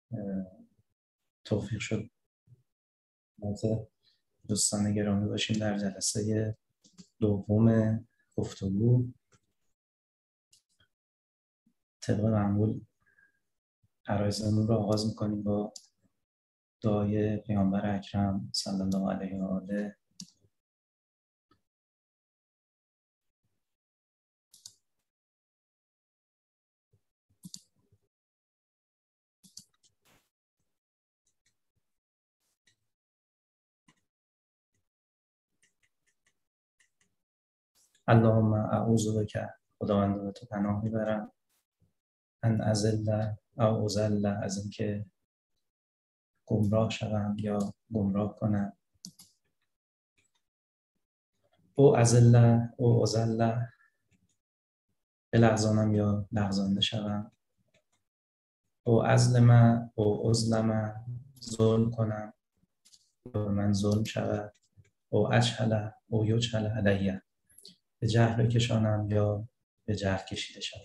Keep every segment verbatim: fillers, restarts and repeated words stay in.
توفیق شد دوستان گرامی باشیم در جلسه دوم گفتگو. طبق معمول عرایزمون رو آغاز میکنیم با دعای پیامبر اکرم صلی الله علیه و آله. اللهم اعوذ بک، خداوند به تو پناه میبرم، ان اضل او اضل، از اینکه گمراه شوم یا گمراه کنم. او اضل او اضل، بلغزانم یا لغزانده شوم. او اظلم او اظلم، ظلم کنم یا من ظلم شود. او اجهل او یجهل علیه، به جهل بکشانم یا به جهل کشیده شود.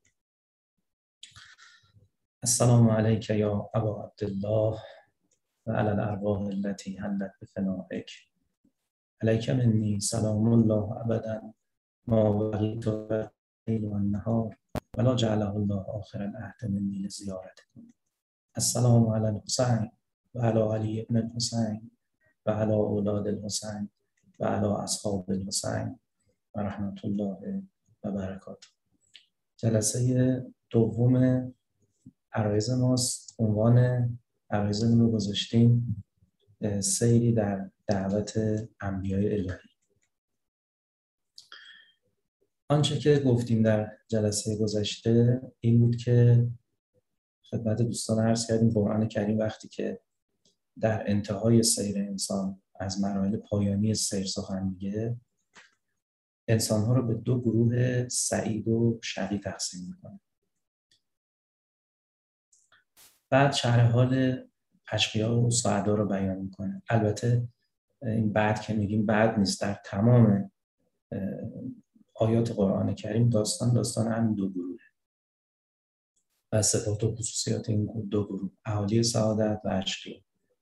السلام علیک یا ابا عبدالله و علی الارواح التي حلت بفنائک. علیک منی سلام الله ابدا ما بقیت الليل والنهار ولا جعله الله آخر العهد منی لزیارتکم. السلام علی الحسین و علی علی ابن الحسین و علی اولاد الحسین و علی اصحاب الحسین و رحمت الله و برکاته. جلسه دوم عرایز ماست. عنوان عرایزمون رو گذاشتیم سیری در دعوت انبیای الهی. آنچه که گفتیم در جلسه گذشته این بود که خدمت دوستان عرض کردیم قرآن کریم وقتی که در انتهای سیر انسان از مراحل پایانی سیر سخن میگه، انسان‌ها رو به دو گروه سعید و شقی تقسیم میکنه. بعد شرح حال اشقیا و سعدا رو بیان میکنه. البته این بعد که میگیم بعد نیست، در تمام آیات قرآن کریم داستان داستان همین دو گروه و صفات و خصوصیات این دو گروه، اهالی سعادت و اشقیا.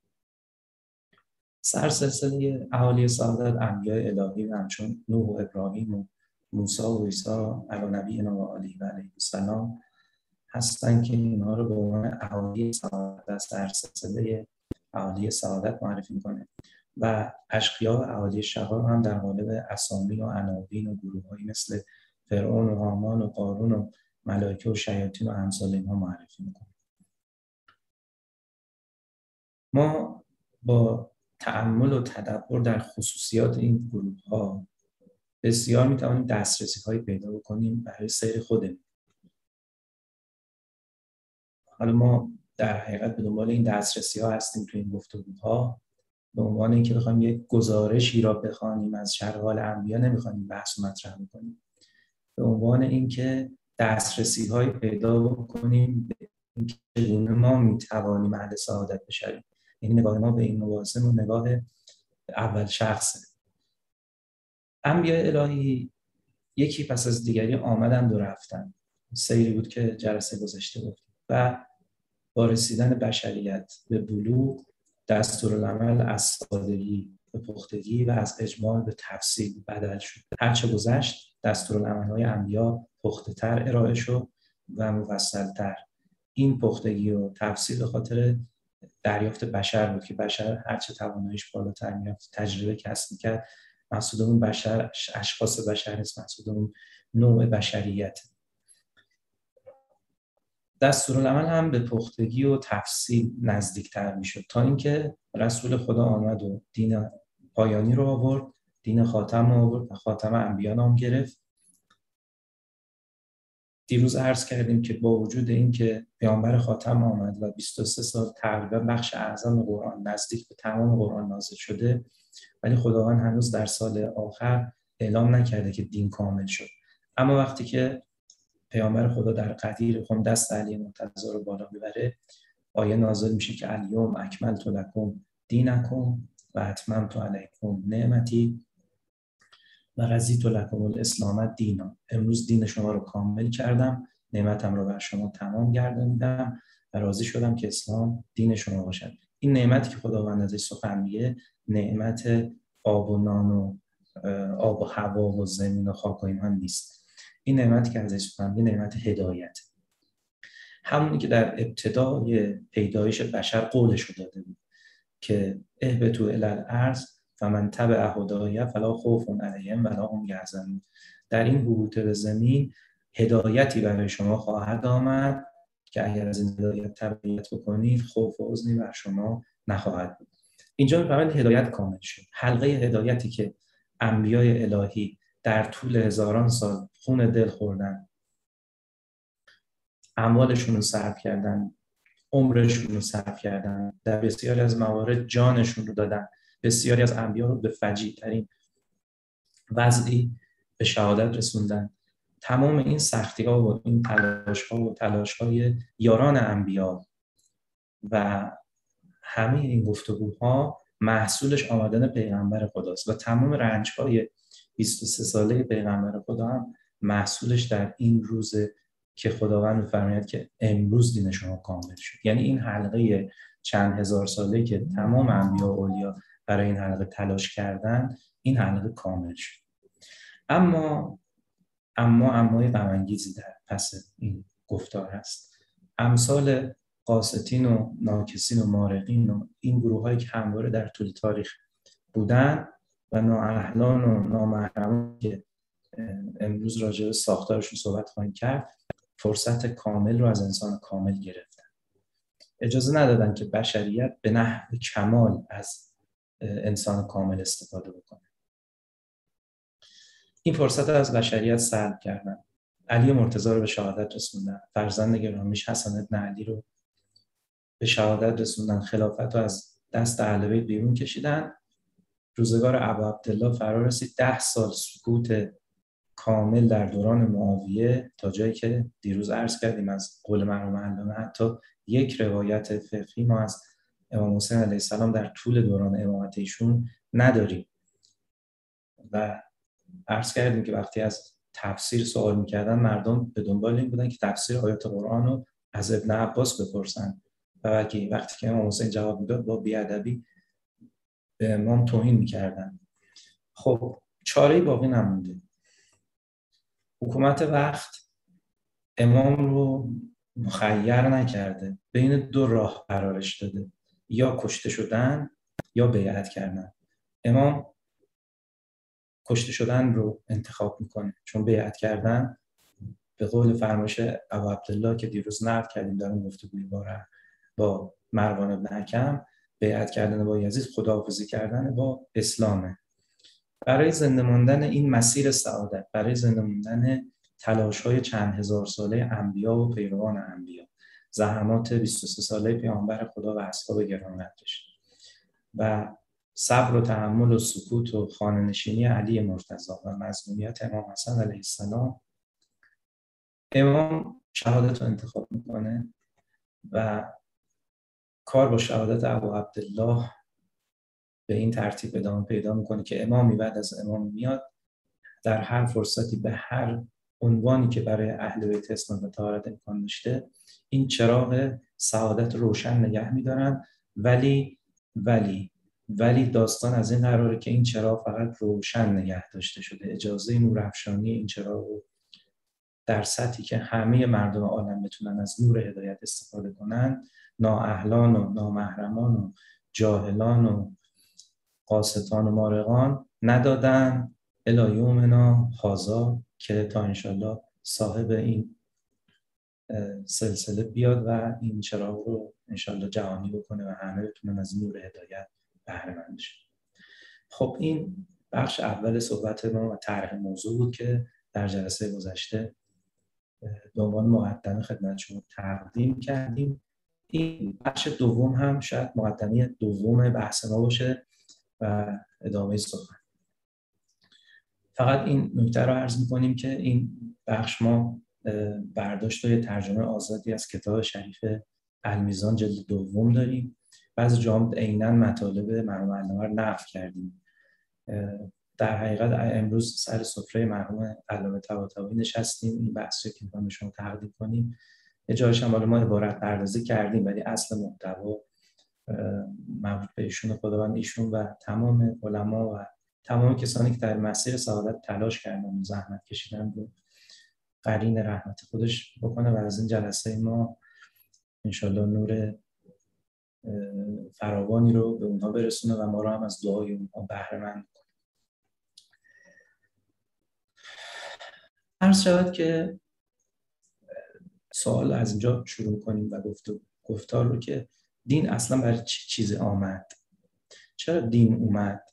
سر سلسله اهالی سعادت انبیاء الهی و همچون نوح و ابراهیم و موسی و عیسی علی نبینا و علیه و علیه السلام هستن که اینها رو به عنوان اهالی سعادت از سر سلسله اهالی سعادت معرفی میکنه و اشقیا و اهالی شقا هم در قالب اسامی و عناوین و گروه‌هایی مثل فرعون و هامان و قارون و ملائکه و شیاطین و امثال اینها معرفی میکنه. ما با تأمل و تدبر در خصوصیات این گروه‌ها بسیار میتوانیم دسترسی‌هایی پیدا بکنیم برای سیر خودمون. حالا ما در حقیقت به دنبال این دسترسی‌ها هستیم تو این گفتگوها، به عنوان اینکه بخوایم یک گزارشی را بخوانیم از شرح حال انبیا، نمی‌خوایم بحث و مطرح بکنیم. به عنوان اینکه دسترسی‌هایی پیدا بکنیم به اینکه چگونه ما می‌توانیم اهل سعادت بشویم. این نگاه ما به این مباحث نگاه اول شخصه. انبیاء الهی یکی پس از دیگری آمدند و رفتند. سیری بود که جلسه گذشته بود و با رسیدن بشریت به بلوغ دستورالعمل از سادگی به پختگی و از اجمال به تفصیل بدل شد. هرچه گذشت دستورالعمل‌های انبیا پخته‌تر ارائه شد و مفصل‌تر. این پختگی و تفصیل به خاطر دریافت بشر بود که بشر هرچه تواناییش بالاتر میرفت تجربه کسب می‌کرد. مقصود اون بشر اشخاص بشر نیست، مقصود اون نوع بشریت. دستورالعمل هم به پختگی و تفصیل نزدیکتر میشد تا اینکه رسول خدا آمد و دین پایانی رو آورد، دین خاتم رو آورد و خاتم انبیا نام گرفت. دیروز عرض کردیم که با وجود این که پیامبر خاتم آمد و بیست و سه سال تقریبا بخش اعظم قرآن نزدیک به تمام قرآن نازل شده، ولی خداوند هنوز در سال آخر اعلام نکرده که دین کامل شد. اما وقتی که پیامبر خدا در قدیر خم دست علی مرتضی رو بالا ببره، آیه نازل میشه که الیوم اکملت لکم دینکم و اتممت علیکم نعمتی و رضیت لکم الاسلام دینا. امروز دین شما رو کامل کردم، نعمتم رو بر شما تمام گرداندم و راضی شدم که اسلام دین شما باشد. این نعمتی که خداوند ازش سخن میگه، نعمت آب و نان و آب و هوا و زمین و خاک و اینها نیست. این نعمتی که ازش سخن میگه نعمت هدایت، همونی که در ابتدای پیدایش بشر قولش داده بود که اهبطوا الی الارض فمن تبع هدایا فلا خوف علیهم ولا هم یحزنون. در این هبوط به زمین هدایتی برای شما خواهد آمد که اگر از این هدایت تبعیت بکنید خوف و حزنی بر شما نخواهد بود. اینجا می‌فرماید هدایت کامل شد. حلقه هدایتی که انبیای الهی در طول هزاران سال خون دل خوردن، اموالشون رو صرف کردن، عمرشون رو صرف کردن، در بسیاری از موارد جانشون رو دادن، بسیاری از انبیا رو به فجیع‌ترین وضعی به شهادت رسوندن. تمام این سختی‌ها و این تلاش‌ها و تلاش‌های یاران انبیا و همه این گفتگوها محصولش آمدن پیغمبر خداست و تمام رنج‌های بیست و سه ساله پیغمبر خدا هم محصولش در این روز که خداوند می‌فرماید که امروز دین شما کامل شد. یعنی این حلقه چند هزار ساله که تمام انبیا و اولیا برای این حلقه تلاش کردن، این حلقه کامل شد. اما اما امای غم‌انگیزی در پس این گفتار هست. امثال قاسطین و ناکسین و مارقین و این گروه‌هایی که همواره در طول تاریخ بودن و نااهلان و نامحرمان که امروز راجع به ساختارشون صحبت خواهیم کرد، فرصت کامل رو از انسان کامل گرفتن. اجازه ندادن که بشریت به نحو کمال از انسان کامل استفاده بکنه. این فرصت رو از بشریت سلب کردن. علی مرتضی رو به شهادت رسوندن، فرزند گرامیش حسن بن علی رو به شهادت رسوندن، خلافت رو از دست اهل بیت بیرون کشیدن. روزگار ابا عبدالله فرا رسید، ده سال سکوت کامل در دوران معاویه، تا جایی که دیروز عرض کردیم از قول مرحوم علامه حتی یک روایت فقهی ما از امام حسین علیه السلام در طول دوران امامت ایشون نداریم. و عرض کردیم که وقتی از تفسیر سوال می‌کردن، مردم به دنبال این بودن که تفسیر آیات قرآن رو از ابن عباس بپرسن و وقتی وقتی که امام حسین جواب میداد با بی‌ادبی به امام توهین می‌کردن. خب چاره‌ای باقی نمونده. حکومت وقت امام رو مخیر نکرده، بین دو راه قرارش داده، یا کشته شدن یا بیعت کردن. امام کشته شدن رو انتخاب میکنه، چون بیعت کردن به قول فرمایش ابو عبدالله که دیروز نقل کردیم در اون گفتگوی با با مروان بن حکم، بیعت کردن با یزید خداحافظی کردن با اسلامه. برای زنده ماندن این مسیر سعادت، برای زنده ماندن تلاش‌های چند هزار ساله انبیا و پیروان انبیا، زحمات بیست و سه ساله پیامبر خدا و اصحاب گرامی‌قدرش و صبر و تحمل و سکوت و خانه‌نشینی علی مرتضی و مظلومیت امام حسن علیه السلام، امام شهادت رو انتخاب میکنه و کار با شهادت ابو عبدالله به این ترتیب ادامه پیدا میکنه که امامی بعد از امام میاد، در هر فرصتی به هر عنوانی که برای اهل بیت اسلام و طهارت امکان داشته این چراغ سعادت روشن نگه میدارن. ولی ولی ولی داستان از این قراره که این چراغ فقط روشن نگه داشته شده. اجازه نورافشانی این چراغ رو در سطحی که همه مردم عالم بتونن از نور هدایت استفاده کنن، نااهلان و نامحرمان و جاهلان و قاسطان و مارقان ندادن الی یومنا هذا، که تا انشالله صاحب این سلسله بیاد و این چراغ رو انشالله جهانی بکنه و همه بتونن از نور هدایت بهره مند بشن. خب این بخش اول صحبت ما و طرح موضوع بود که در جلسه گذشته به عنوان مقدمه خدمت شما تقدیم کردیم. این بخش دوم هم شاید مقدمه دوم بحث ما باشه و ادامه صحبت. فقط این نکته رو عرض می‌کنیم که این بخش ما برداشت و ترجمه آزادی از کتاب شریف المیزان جلد دوم داریم. بعضی جاها عیناً مطالب مرحوم علامه رو نقل کردیم. در حقیقت امروز سر سفره مرحوم علامه طباطبایی نشستیم، این بحثی که می‌خوایم به شما تقدیم کنیم یه جایش هم ما عبارت پردازی کردیم، ولی اصل محتوا مربوط به ایشون خداوند ایشون و تمام علما و تمام کسانی که در مسیر سعادت تلاش کردن و زحمت کشیدن رو قرین رحمت خودش بکنه و از این جلسه ما انشالله نور فراوانی رو به اونها برسونه و ما رو هم از دعای اونها بهره مند کنه. عرض شود که سوال از اینجا شروع کنیم و گفتار رو که دین اصلا برای چه چیزی آمد؟ چرا دین اومد؟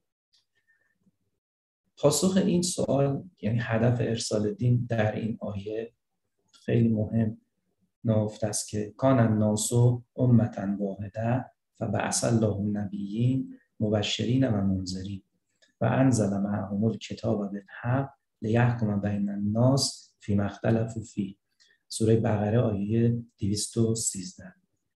پاسخ این سوال، یعنی هدف ارسال دین در این آیه خیلی مهم نهفته است که کان الناس امة واحده فبعث الله النبیین مبشرین و منذرین و انزل معهم الکتاب بالحق لیحکم بین الناس فیما اختلفوا فیه. سوره بقره آیه دویست و سیزده.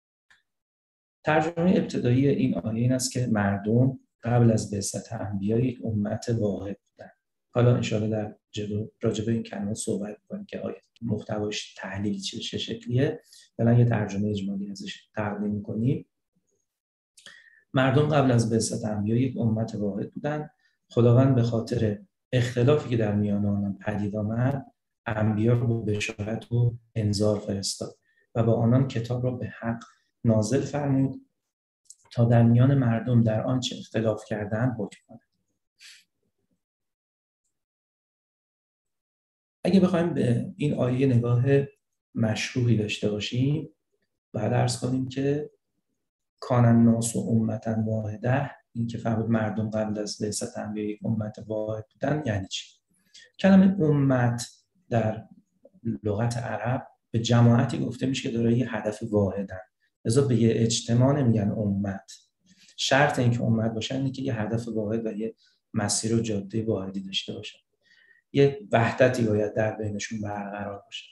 ترجمه ابتدایی این آیه این است که مردم قبل از بعثت انبیا یک امت واحد بودند. حالا انشاءالله در جلو راجع به این کلمات صحبت کنیم که آیه محتواش تحلیلی چه شکلیه. فعلا یه ترجمه اجمالی ازش تقدیم می‌کنیم. مردم قبل از بعثت انبیا یک امت واحد بودند. خداوند به خاطر اختلافی که در میان آنان پدید آمد، انبیا رو به بشارت و انذار فرستاد و با آنان کتاب را به حق نازل فرمود تا در میان مردم در آنچه اختلاف کردند حکم کند. اگه بخوایم به این آیه نگاه مشروحی داشته باشیم، بعد عرض کنیم که کان الناس امة واحده، این که فرمود مردم قبل از بعثت انبیا یک امت واحد بودن، یعنی چی؟ کلمه امت در لغت عرب به جماعتی گفته میشه که داره یه هدف واحدن، لذا به یه اجتماع نمیگن امت. شرط این که امت باشن اینه که یه هدف واحد و یه مسیر و جاده واحدی داشته باشن، یه وحدتی باید در بینشون برقرار باشه.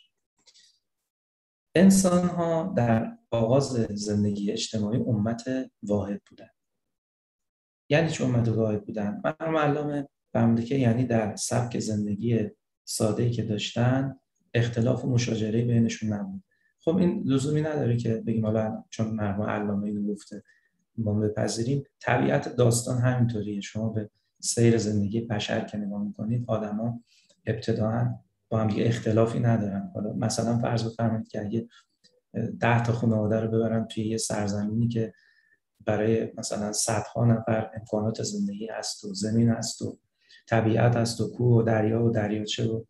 انسان ها در آغاز زندگی اجتماعی امت واحد بودن. یعنی چه امت واحد بودن؟ مرحوم علامه فرموده که یعنی در سبک زندگی ساده‌ای که داشتن اختلاف و مشاجره بینشون نبود. خب این لزومی نداره که بگیم حالا چون مرحوم علامه اینو گفته ما بپذیریم. طبیعت داستان همینطوریه. شما به سیر زندگی بشر که نگاه می‌کنید، آدما ابتداً با هم دیگه اختلافی ندارن. حالا مثلا فرض بفرمایید که اگه ده تا خانواده رو ببرن توی یه سرزمینی که برای مثلا صدها نفر امکانات زندگی هست و زمین هست و طبیعت هست و کوه و دریا و دریاچه و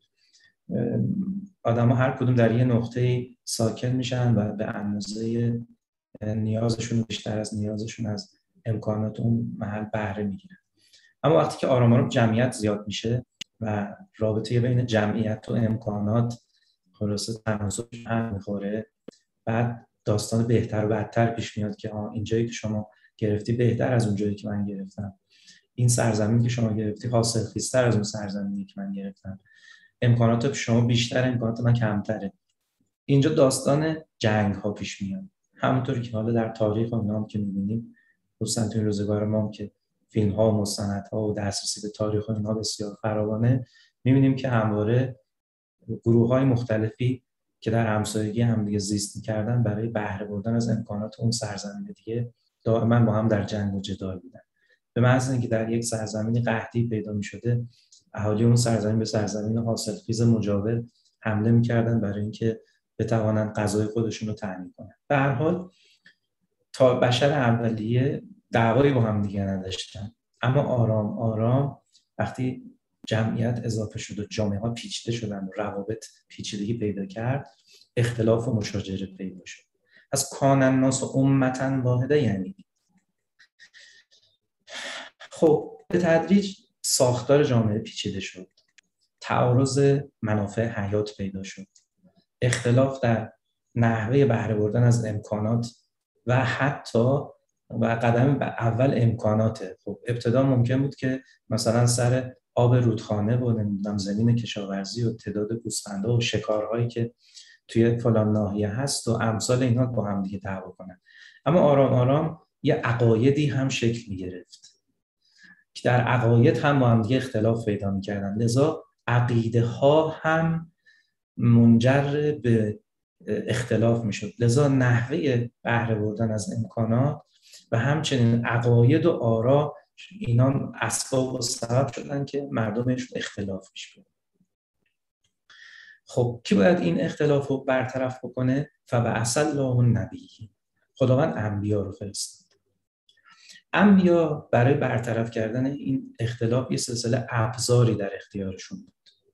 آدم‌ها هر کدوم در یه نقطه ساکن میشن و به اندازه نیازشون بیشتر از نیازشون از امکانات اون محل بهره میگیرن. اما وقتی که آرام آرام جمعیت زیاد میشه و رابطه بین جمعیت و امکانات خلاصه تناسبش هم میخوره، بعد داستان بهتر و بدتر پیش میاد که ها اینجایی که شما گرفتی بهتر از اونجایی که من گرفتم، این سرزمین که شما گرفتی حاصلخیزتر از اون سرزمینی که من گرفتم، امکانات شما بیشتر، امکانات من کمتره. اینجا داستان جنگ ها پیش میاد. همونطوری که حالا در تاریخ و نام که می‌بینیم، خصوصا توی روزگار ما که فیلم ها و مستندها و دسترسی به تاریخ و اینها بسیار فراوانه، می‌بینیم که همواره گروه‌های مختلفی که در همسایگی هم دیگه زیست می‌کردن برای بهره بردن از امکانات اون سرزمین دیگه دائما با هم در جنگ و جدال بودن. به محض اینکه در یک سرزمینی قحطی پیدا می‌شده، اهالی اون سرزمین به سرزمین حاصلخیز مجاور حمله می‌کردن برای اینکه بتوانند غذای خودشون رو تامین کنن. به هر حال تا بشر اولیه دعوایی با هم دیگه نداشتن، اما آرام آرام وقتی جمعیت اضافه شد و جامعه ها پیچیده شدن و روابط پیچیدگی پیدا کرد، اختلاف و مشاجره پیدا شد. از کان الناس امة واحده یعنی خب به تدریج ساختار جامعه پیچیده شد، تعارض منافع حیات پیدا شد، اختلاف در نحوه بهره بردن از امکانات و حتی و قدم اول امکاناته. خب ابتدا ممکن بود که مثلا سر آب رودخانه و نمیدونم زمین کشاورزی و تعداد گوسفندها و شکارهایی که توی فلان ناحیه هست و امثال اینها با هم دیگه دعوا کنن. اما آرام آرام یه عقایدی هم شکل می‌گرفت که در عقاید هم با هم دیگه اختلاف پیدا می‌کردن. لذا عقیده ها هم منجر به اختلاف میشد. لذا نحوه بهره بردن از امکانات و همچنین عقاید و آرا، اینا اسباب و سبب شدن که مردمش اختلاف پیش بیاد. خب کی باید این اختلاف رو برطرف بکنه؟ فبعث الله النبیین، خداوند انبیا رو فرستاد. انبیا برای برطرف کردن این اختلاف یه سلسله ابزاری در اختیارشون بود.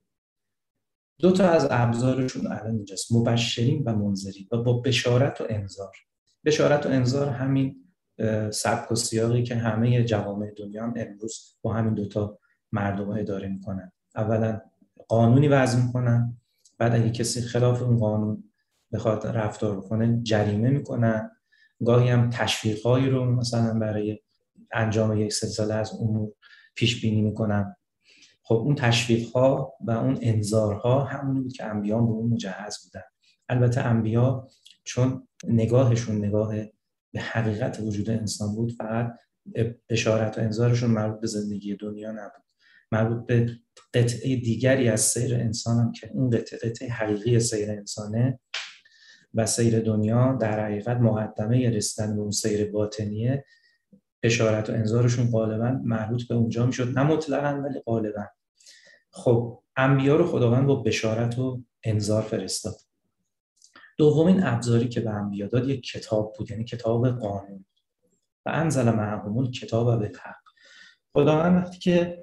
دو تا از ابزارشون الان اینجاست، مبشرین و منذرین، و با بشارت و انذار. بشارت و انذار همین سبک و سیاقی که همه جوامع دنیا هم امروز با همین دوتا مردم اداره میکنن. اولا قانونی وضع میکنن، بعد اگه کسی خلاف اون قانون بخواد رفتار کنه جریمه میکنن، گاهی هم تشویق‌هایی رو مثلا برای انجام یک سلسله از امور پیش بینی میکنن. خب اون تشویق‌ها و اون انذارها همونی بود که انبیاء به اون مجهز بودن. البته انبیاء چون نگاهشون نگاه به حقیقت وجود انسان بود، فقط بشارت و انذارشون مربوط به زندگی دنیا نبود، مربوط به قطعه دیگری از سیر انسان هم که اون قطعه قطعه حقیقی سیر انسانه و سیر دنیا در حقیقت مقدمه رسیدن به اون سیر باطنیه. بشارت و انذارشون غالبا مربوط به اونجا میشد، نه مطلقاً ولی غالبا. خب انبیا رو خداوند با بشارت و انذار فرستاد. دومین ابزاری که به انبیا داد یک کتاب بود، یعنی کتاب قانون. و انزل معهم الکتاب بالحق. خداوند وقتی که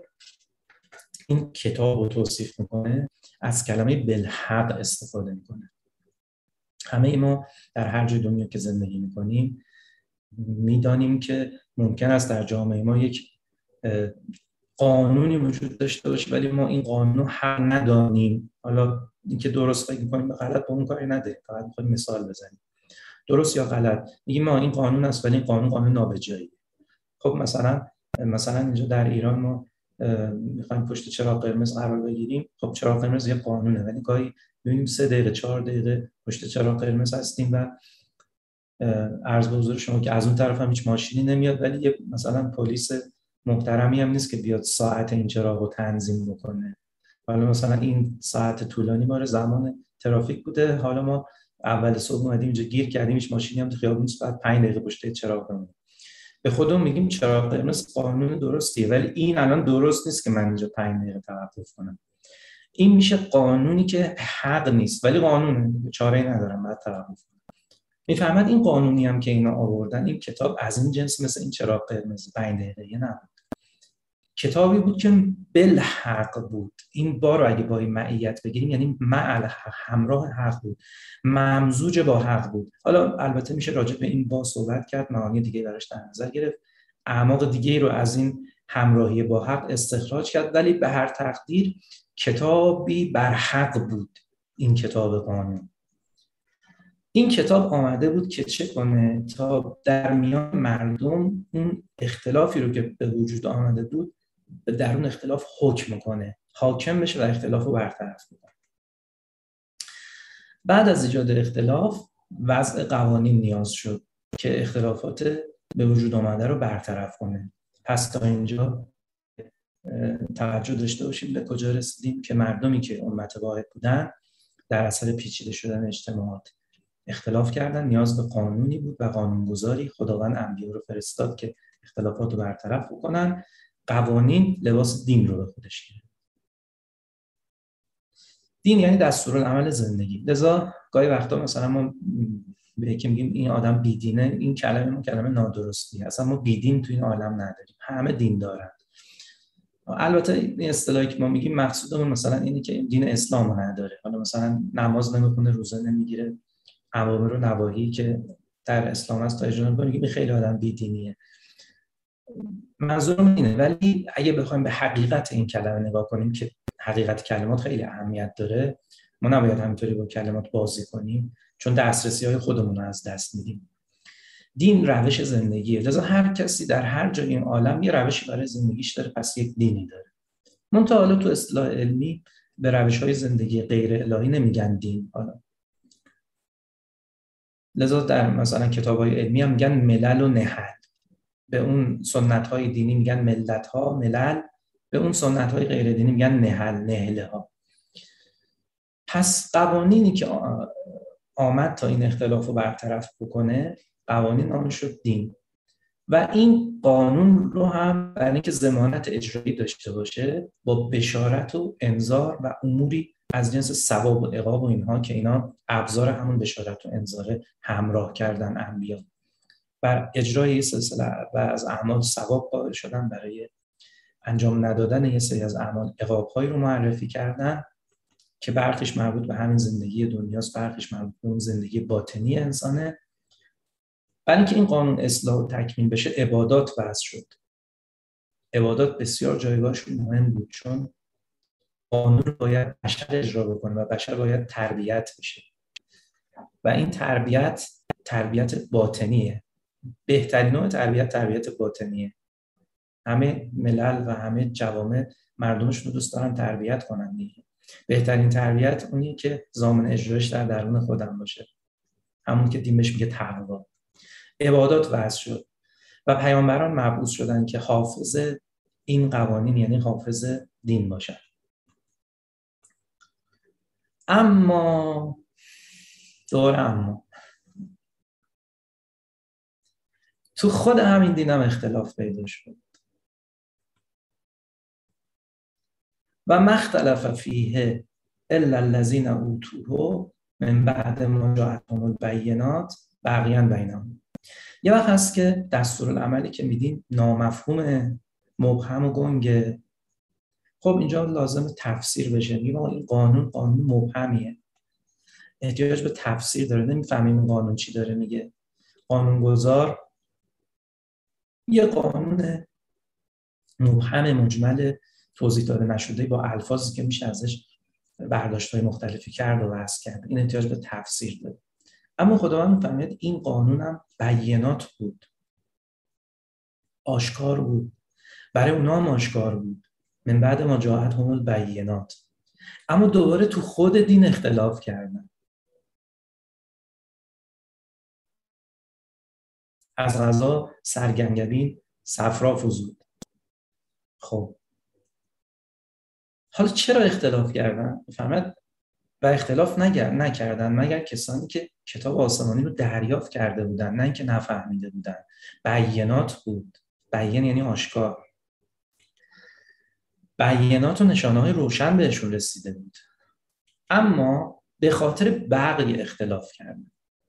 این کتاب رو توصیف میکنه از کلمه بالحق استفاده میکنه. همه ما در هر جای دنیا که زندگی میکنیم میدانیم که ممکن است در جامعه ما یک قانونی وجود داشته باشه ولی ما این قانون حق ندانیم. حالا اینکه درست فکر می‌کنیم به غلط با اون کاری نده، فقط می‌خوایم مثال بزنیم. درست یا غلط میگیم ما این قانون است ولی این قانون قانون نابجاییه. خب مثلا مثلا اینجا در ایران ما می‌خوایم پشت چراغ قرمز قرار بگیریم. خب چراغ قرمز یه قانونه ولی گاهی می‌بینیم سه دقیقه چهار دقیقه پشت چراغ قرمز هستیم و عرض به حضور شما که از اون طرف هم هیچ ماشینی نمیاد ولی یه مثلا پلیس محترمی هم نیست که بیاد ساعت این چراغ رو تنظیم بکنه. حالا مثلا این ساعت طولانی ما زمان ترافیک بوده، حالا ما اول صبح اومدیم اینجا گیر کردیم، هیچ ماشینی هم تو خیابون نیست، بعد پنج دقیقه پشت چراغ بمونیم. به خودمون میگیم چراغ قرمز قانون درستیه ولی این الان درست نیست که من اینجا پنج دقیقه توقف کنم. این میشه قانونی که حق نیست ولی قانونه، چاره‌ای ندارم بعد توقف کنم. میفهمد این قانونی هم که اینا آوردن، این کتاب از این جنس مثل این چراغ قرمز پنج دقیقه نبود. کتابی بود که بالحق بود. این با رو اگه با این معیت بگیریم یعنی مع الحق، همراه حق بود، ممزوج با حق بود. حالا البته میشه راجع به این با صحبت کرد، معانی دیگه براش در نظر گرفت، اعماق دیگه رو از این همراهی با حق استخراج کرد، ولی به هر تقدیر کتابی بر حق بود. این کتاب قانون، این کتاب آمده بود که چه کنه تا در میان مردم اون اختلافی رو که به وجود آمده بود در اون اختلاف حکم کنه، حاکم بشه و اختلاف رو برطرف کنه. بعد از ایجاد اختلاف وضع قوانین نیاز شد که اختلافات به وجود آمده رو برطرف کنه. پس تا اینجا توجه داشته باشیم به کجا رسیدیم که مردمی که امت واحد بودن در اثر پیچیده شدن اجتماعات اختلاف کردن، نیاز به قانونی بود و قانونگذاری. خداوند انبیا رو فرستاد که اختلافات رو برطرف بکنن. قوانین لباس دین رو به خودش گرفت. دین یعنی دستورالعمل زندگی. لذا گاهی وقتا مثلا ما به یکی میگیم این آدم بیدینه، این کلمه ما کلمه نادرستیه. اصلا ما بیدین تو این عالم نداریم، همه دین دارن. البته این اصطلاحی که ما میگیم مقصودمون مثلا اینه که دین اسلام رو نداره. حالا مثلا نماز نمیخونه، روزه نمیگیره، اوامر و نواهی که در اسلام هست تا اجرا نمی‌کنه، میگیم خیلی آدم بیدینیه. منظورم اینه، ولی اگه بخوایم به حقیقت این کلمه نگاه کنیم که حقیقت کلمات خیلی اهمیت داره، ما نباید همینطوری با کلمات بازی کنیم چون دسترسی‌های خودمون رو از دست میدیم. دین روش زندگیه، لذا هر کسی در هر جای این عالم یه روشی برای زندگیش داره، پس یک دینی داره. منتها حالا تو اصطلاح علمی به روش‌های زندگی غیر الهی نمیگن دین. حالا لذا در مثلا کتاب‌های علمی هم میگن ملل و نهل. به اون سنت‌های دینی میگن ملت‌ها، ملل. به اون سنت‌های غیر دینی میگن نهل، نهله ها. پس قوانینی که آمد تا این اختلاف رو برطرف بکنه، قوانین نامش شد دین. و این قانون رو هم برای اینکه ضمانت اجرایی داشته باشه، با بشارت و انذار و اموری از جنس ثواب و عقاب و اینها که اینا ابزار همون بشارت و انذار همراه کردن انبیا، بر اجرای یه سلسله و از اعمال ثواب قائل شدن، برای انجام ندادن یه سری از اعمال عقاب‌هایی رو معرفی کردن که برخیش مربوط به همین زندگی دنیاست، برخیش مربوط به اون زندگی باطنی انسانه. برای اینکه این قانون اصلاح و تکمیل بشه، عبادات وضع شد. عبادات بسیار جایگاهشون مهم بود، چون قانون رو باید بشر اجرا بکنه و بشر باید تربیت بشه و این تربیت تربیت باطنیه. بهترین نوع تربیت تربیت باطنیه. همه ملل و همه جوامع مردمشون رو دوست دارن تربیت کنن دیگه. بهترین تربیت اونیه که ضامن اجراش در درون خودم باشه، همون که دین بهش میگه تقوا. عبادات وضع شد و پیامبران مبعوث شدن که حافظ این قوانین، یعنی حافظ دین باشن. اما دور اما تو خود همین دین هم اختلاف پیدا شد. و مختلف فیه الا الذین اوتوه من بعد ما جاءتهم البینات بغیا بینهم. یه وقت هست که دستورالعملی که میدین نامفهوم، مبهم و گنگه. خب اینجا لازم تفسیر بشه. میگم این قانون قانون مبهمیه، احتیاج به تفسیر داره، نمیفهمیم این قانون چی داره میگه. قانونگذار یه قانون مبهم مجمل توضیح داده نشده با الفاظی که میشه ازش برداشت‌های مختلفی کرد و وضع کرد، این احتیاج به تفسیر داره. اما خداوند می‌فرماید این قانونم بینات بود، آشکار بود، برای اونا هم آشکار بود، من بعد ما جاءتهم البینات. اما دوباره تو خود دین اختلاف کردن. از غذا سرگنگبین صفرا فزود. خب حالا چرا اختلاف کردن؟ می‌فرماید و اختلاف نکردن مگر کسانی که کتاب آسمانی رو دریافت کرده بودن، نه اینکه نفهمیده بودن. بینات بود. بین یعنی آشکار. بینات و نشانه‌های روشن بهشون رسیده بود، اما به خاطر بغی اختلاف کردن.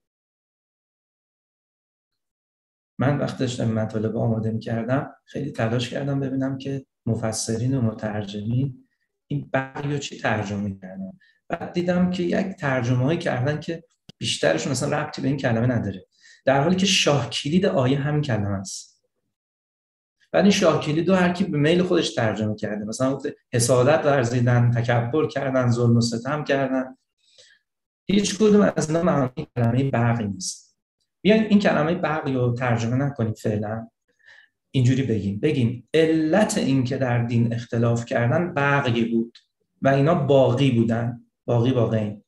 من وقتی داشتم مطالب آماده می‌کردم خیلی تلاش کردم ببینم که مفسرین و مترجمین این بغی رو چی ترجمه کردن. بعد دیدم که یک ترجمه‌ای کردن که بیشترشون اصلا ربطی به این کلمه نداره، در حالی که شاه کلید آیه همین کلمه است. بعد این شاه کلید رو هر کی به میل خودش ترجمه کرده، مثلا گفته حسادت ورزیدن، تکبر کردن، ظلم و ستم کردن. هیچ کدوم از اینا معنی کلمه بغی نیست. بیاین این کلمه بغی رو ترجمه نکنیم فعلا، اینجوری بگیم بگیم علت این که در دین اختلاف کردن بغی بود و اینا باقی بودن. باقی باقی.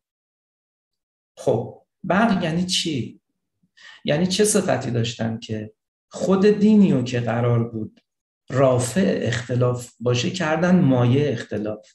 خب بغی یعنی چی؟ یعنی چه صفتی داشتن که خود دینی رو که قرار بود رافع اختلاف باشه کردن مایه اختلاف.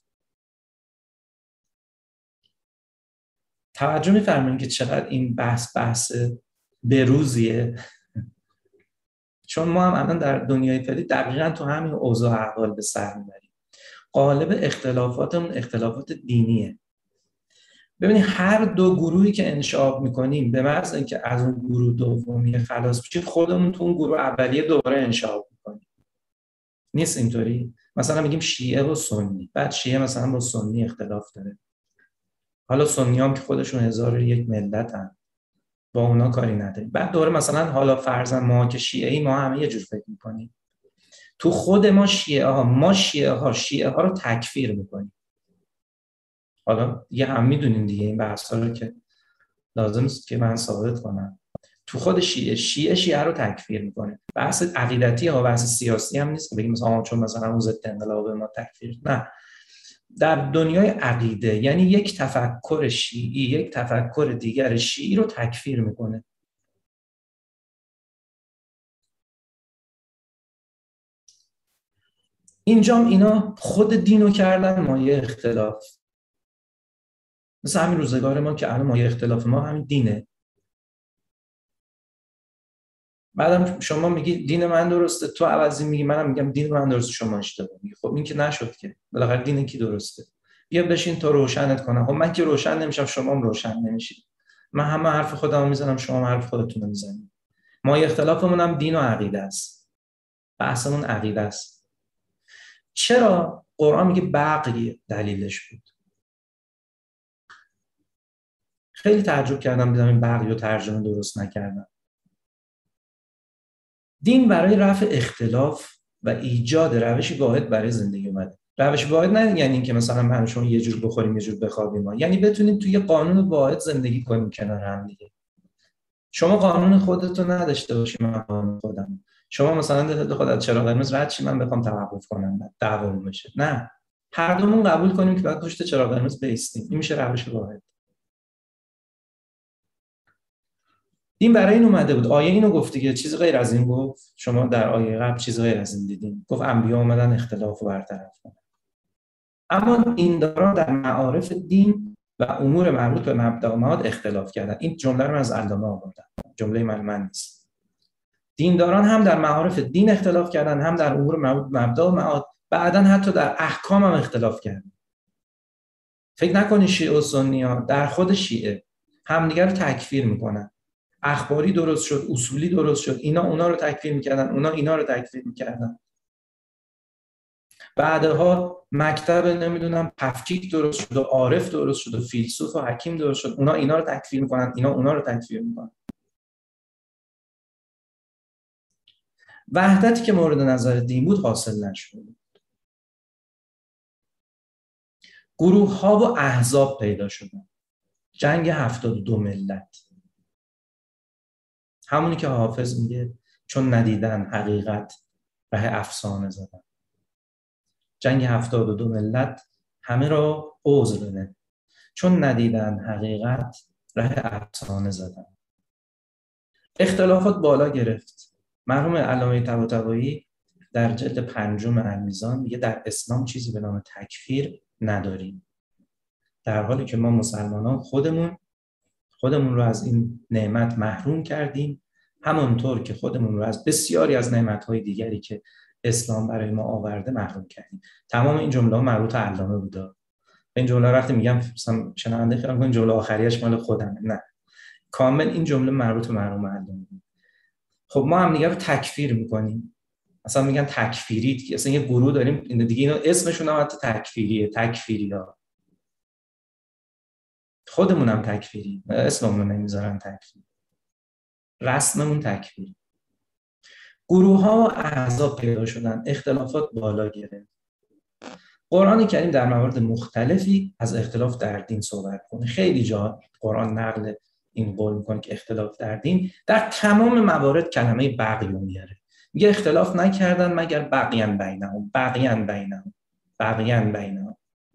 توجه می‌فرمایید که چقدر این بحث بحث بروزیه. چون ما هم الان در دنیای فعلی دقیقاً تو همین اوضاع احوال به سر میبریم. غالب اختلافاتمون اختلافات دینیه. ببینید هر دو گروهی که انشعاب میکنیم به محض اینکه از اون گروه دومی خلاص بشیم، خودمون تو اون گروه اولیه دوباره انشعاب میکنیم. نیست اینطوری؟ مثلا میگیم شیعه و سنی، بعد شیعه مثلا با سنی اختلاف داره. حالا سنی هم که خودشون هزار و یک ملتن، با اونا کاری نداریم. بعد دوره مثلا حالا فرضاً ما که شیعه ای، ما همه یه جور فکر میکنیم. تو خود ما شیعه ها ما شیعه ها شیعه ها رو تکفیر میکنیم. حالا یه هم میدونیم دیگه این بحثا رو که لازم است که من ثابت کنم. تو خود شیعه شیعه شیعه رو تکفیر میکنه. بحث عقیدتی ها بحث سیاسی هم نیست که بگیم مثلا چون مثلا اون ضد انقلاب ما تکفیر. نه، در دنیای عقیده یعنی یک تفکر شیعی یک تفکر دیگر شیعی رو تکفیر میکنه. اینجام اینا خود دینو کردن مایه اختلاف. مثل همین روزگار ما که الان مایه اختلاف ما همین دینه. بعدم شما میگی دین من درسته، تو عوضی میگی منم میگم دین من درسته، شما اشتباه میگی. خب این که نشد که، بالاخره دین کی درسته؟ بیا بشین تا روشنت کنم. خب من که روشن نمیشم، شما هم روشن نمیشید. من همه حرف خودمو میزنم، شما هم حرف خودتون رو میزنید. ما اختلافمون هم دین و عقیده است. بحثمون عقیده است. چرا قرآن میگه بغی دلیلش بود؟ خیلی تعجب کردم دیدم این بغی رو ترجمه درست نکردم. دین برای رفع اختلاف و ایجاد روش واحد برای زندگی اومده. روش واحد نه یعنی اینکه مثلا من شما یه جور بخوریم یه جور بخوابیم، یعنی بتونیم توی قانون واحد زندگی کنیم کنار هم دیگه. شما قانون خودت رو نداشته باشی، من قانون خودم. شما مثلا دلت بخواد از چراغ قرمز رد شی، من بخوام توقف کنم بعد دعوامون بشه. نه، هر دومون قبول کنیم که بعد پشت چراغ قرمز بایستیم. این میشه روش واحد. این برای این اومده بود. آیه اینو گفت دیگه، چیز غیر از این گفت. شما در آیه قبل چیز غیر از این دیدین. گفت انبیا اومدن اختلاف رو برطرف کنن. اما این داران در معارف دین و امور مربوط به مبدا و معاد اختلاف کردن. این جمله رو از علامه آوردم، جمله من من نیست. دینداران هم در معارف دین اختلاف کردن، هم در امور مربوط به مبدا و معاد، بعدن حتی در احکام هم اختلاف کردن. فکر نکنی شیعه و سنی‌ها در خود شیعه همدیگر رو تکفیر میکنن. اخباری درست شد، اصولی درست شد، اینا اونا رو تکفیر میکردن، اونا اینا رو تکفیر میکردن. بعدها مکتب نمیدونم تفکیک درست شد و عارف درست شد و فیلسوف و حکیم درست شد، اونا اینا رو تکفیر میکنن، اینا اونا رو تکفیر میکنن. وحدتی که مورد نظر دین بود حاصل نشد. گروه ها و احزاب پیدا شدن. جنگ هفتاد و دو ملت، همونی که حافظ میگه چون ندیدن حقیقت ره افسانه زدن. جنگ هفتاد و دو ملت همه را عذر بده، چون ندیدن حقیقت ره افسانه زدن. اختلافات بالا گرفت. مرحوم علامه طباطبایی در جلد پنجم المیزان میگه در اسلام چیزی به نام تکفیر نداریم، در حالی که ما مسلمانان خودمون خودمون رو از این نعمت محروم کردیم، همونطور که خودمون رو از بسیاری از نعمت‌های دیگری که اسلام برای ما آورده محروم کردیم. تمام این جمله‌ها مربوط به علامه بوده. این جمله وقتی میگم مثلا شنونده خیال می‌کنه جمله آخریش مال خودمه. نه، کامل این جمله مربوط به مرحوم علامه. خب ما هم دیگه رو تکفیر می‌کنیم. مثلا میگن تکفیرید، که اصلا یه گروه داریم این دیگه، اینا اسمشون هم حتی تکفیریه، تکفیری‌ها. خودمون هم تکفیری، اسممون رو نمیذارن تکفیر، رسممون تکفیر. گروه ها و احزاب پیدا شدن، اختلافات بالا گرفت. قرآن کریم در موارد مختلفی از اختلاف در دین صحبت کنه. خیلی جا قرآن نقل این قول میکنه که اختلاف در دین، در تمام موارد کلمه بغی رو میاره. میگه اختلاف نکردن مگر بغیان بینهم، بغیان بینهم، بغیان بینهم.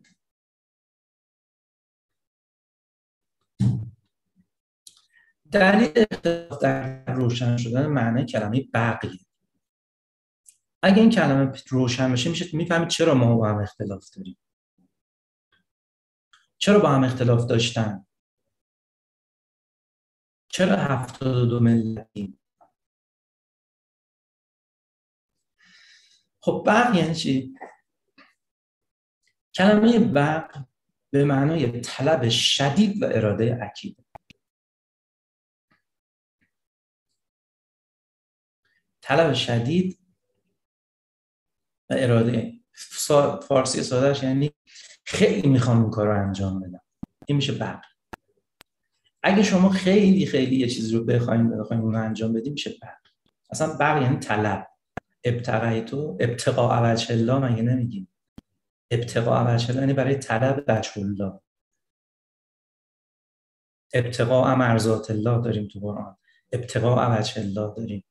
دلیل اختلاف در روشن شدن معنی کلمه بغی. اگه این کلمه روشن بشه میشه میفهمید چرا ما با هم اختلاف داریم. چرا با هم اختلاف داشتن؟ چرا هفتاد و دو ملتیم؟ خب بغی یعنی چی؟ کلمه بغی به معنای طلب شدید و اراده اکید. طلب شدید و اراده، فارسی سادهش یعنی خیلی میخوام این کار رو انجام بدم. این میشه بغی. اگه شما خیلی خیلی یه چیزی رو بخواید بخواید اون رو انجام بدیم میشه بغی. اصلا بغی یعنی طلب. ابتغیتو ابتغاء وجه الله مگه نمیگیم؟ ابتغاء وجه الله یعنی برای طلب وجه الله. ابتغاء مرضات الله داریم تو قرآن، ابتغاء وجه الله داریم.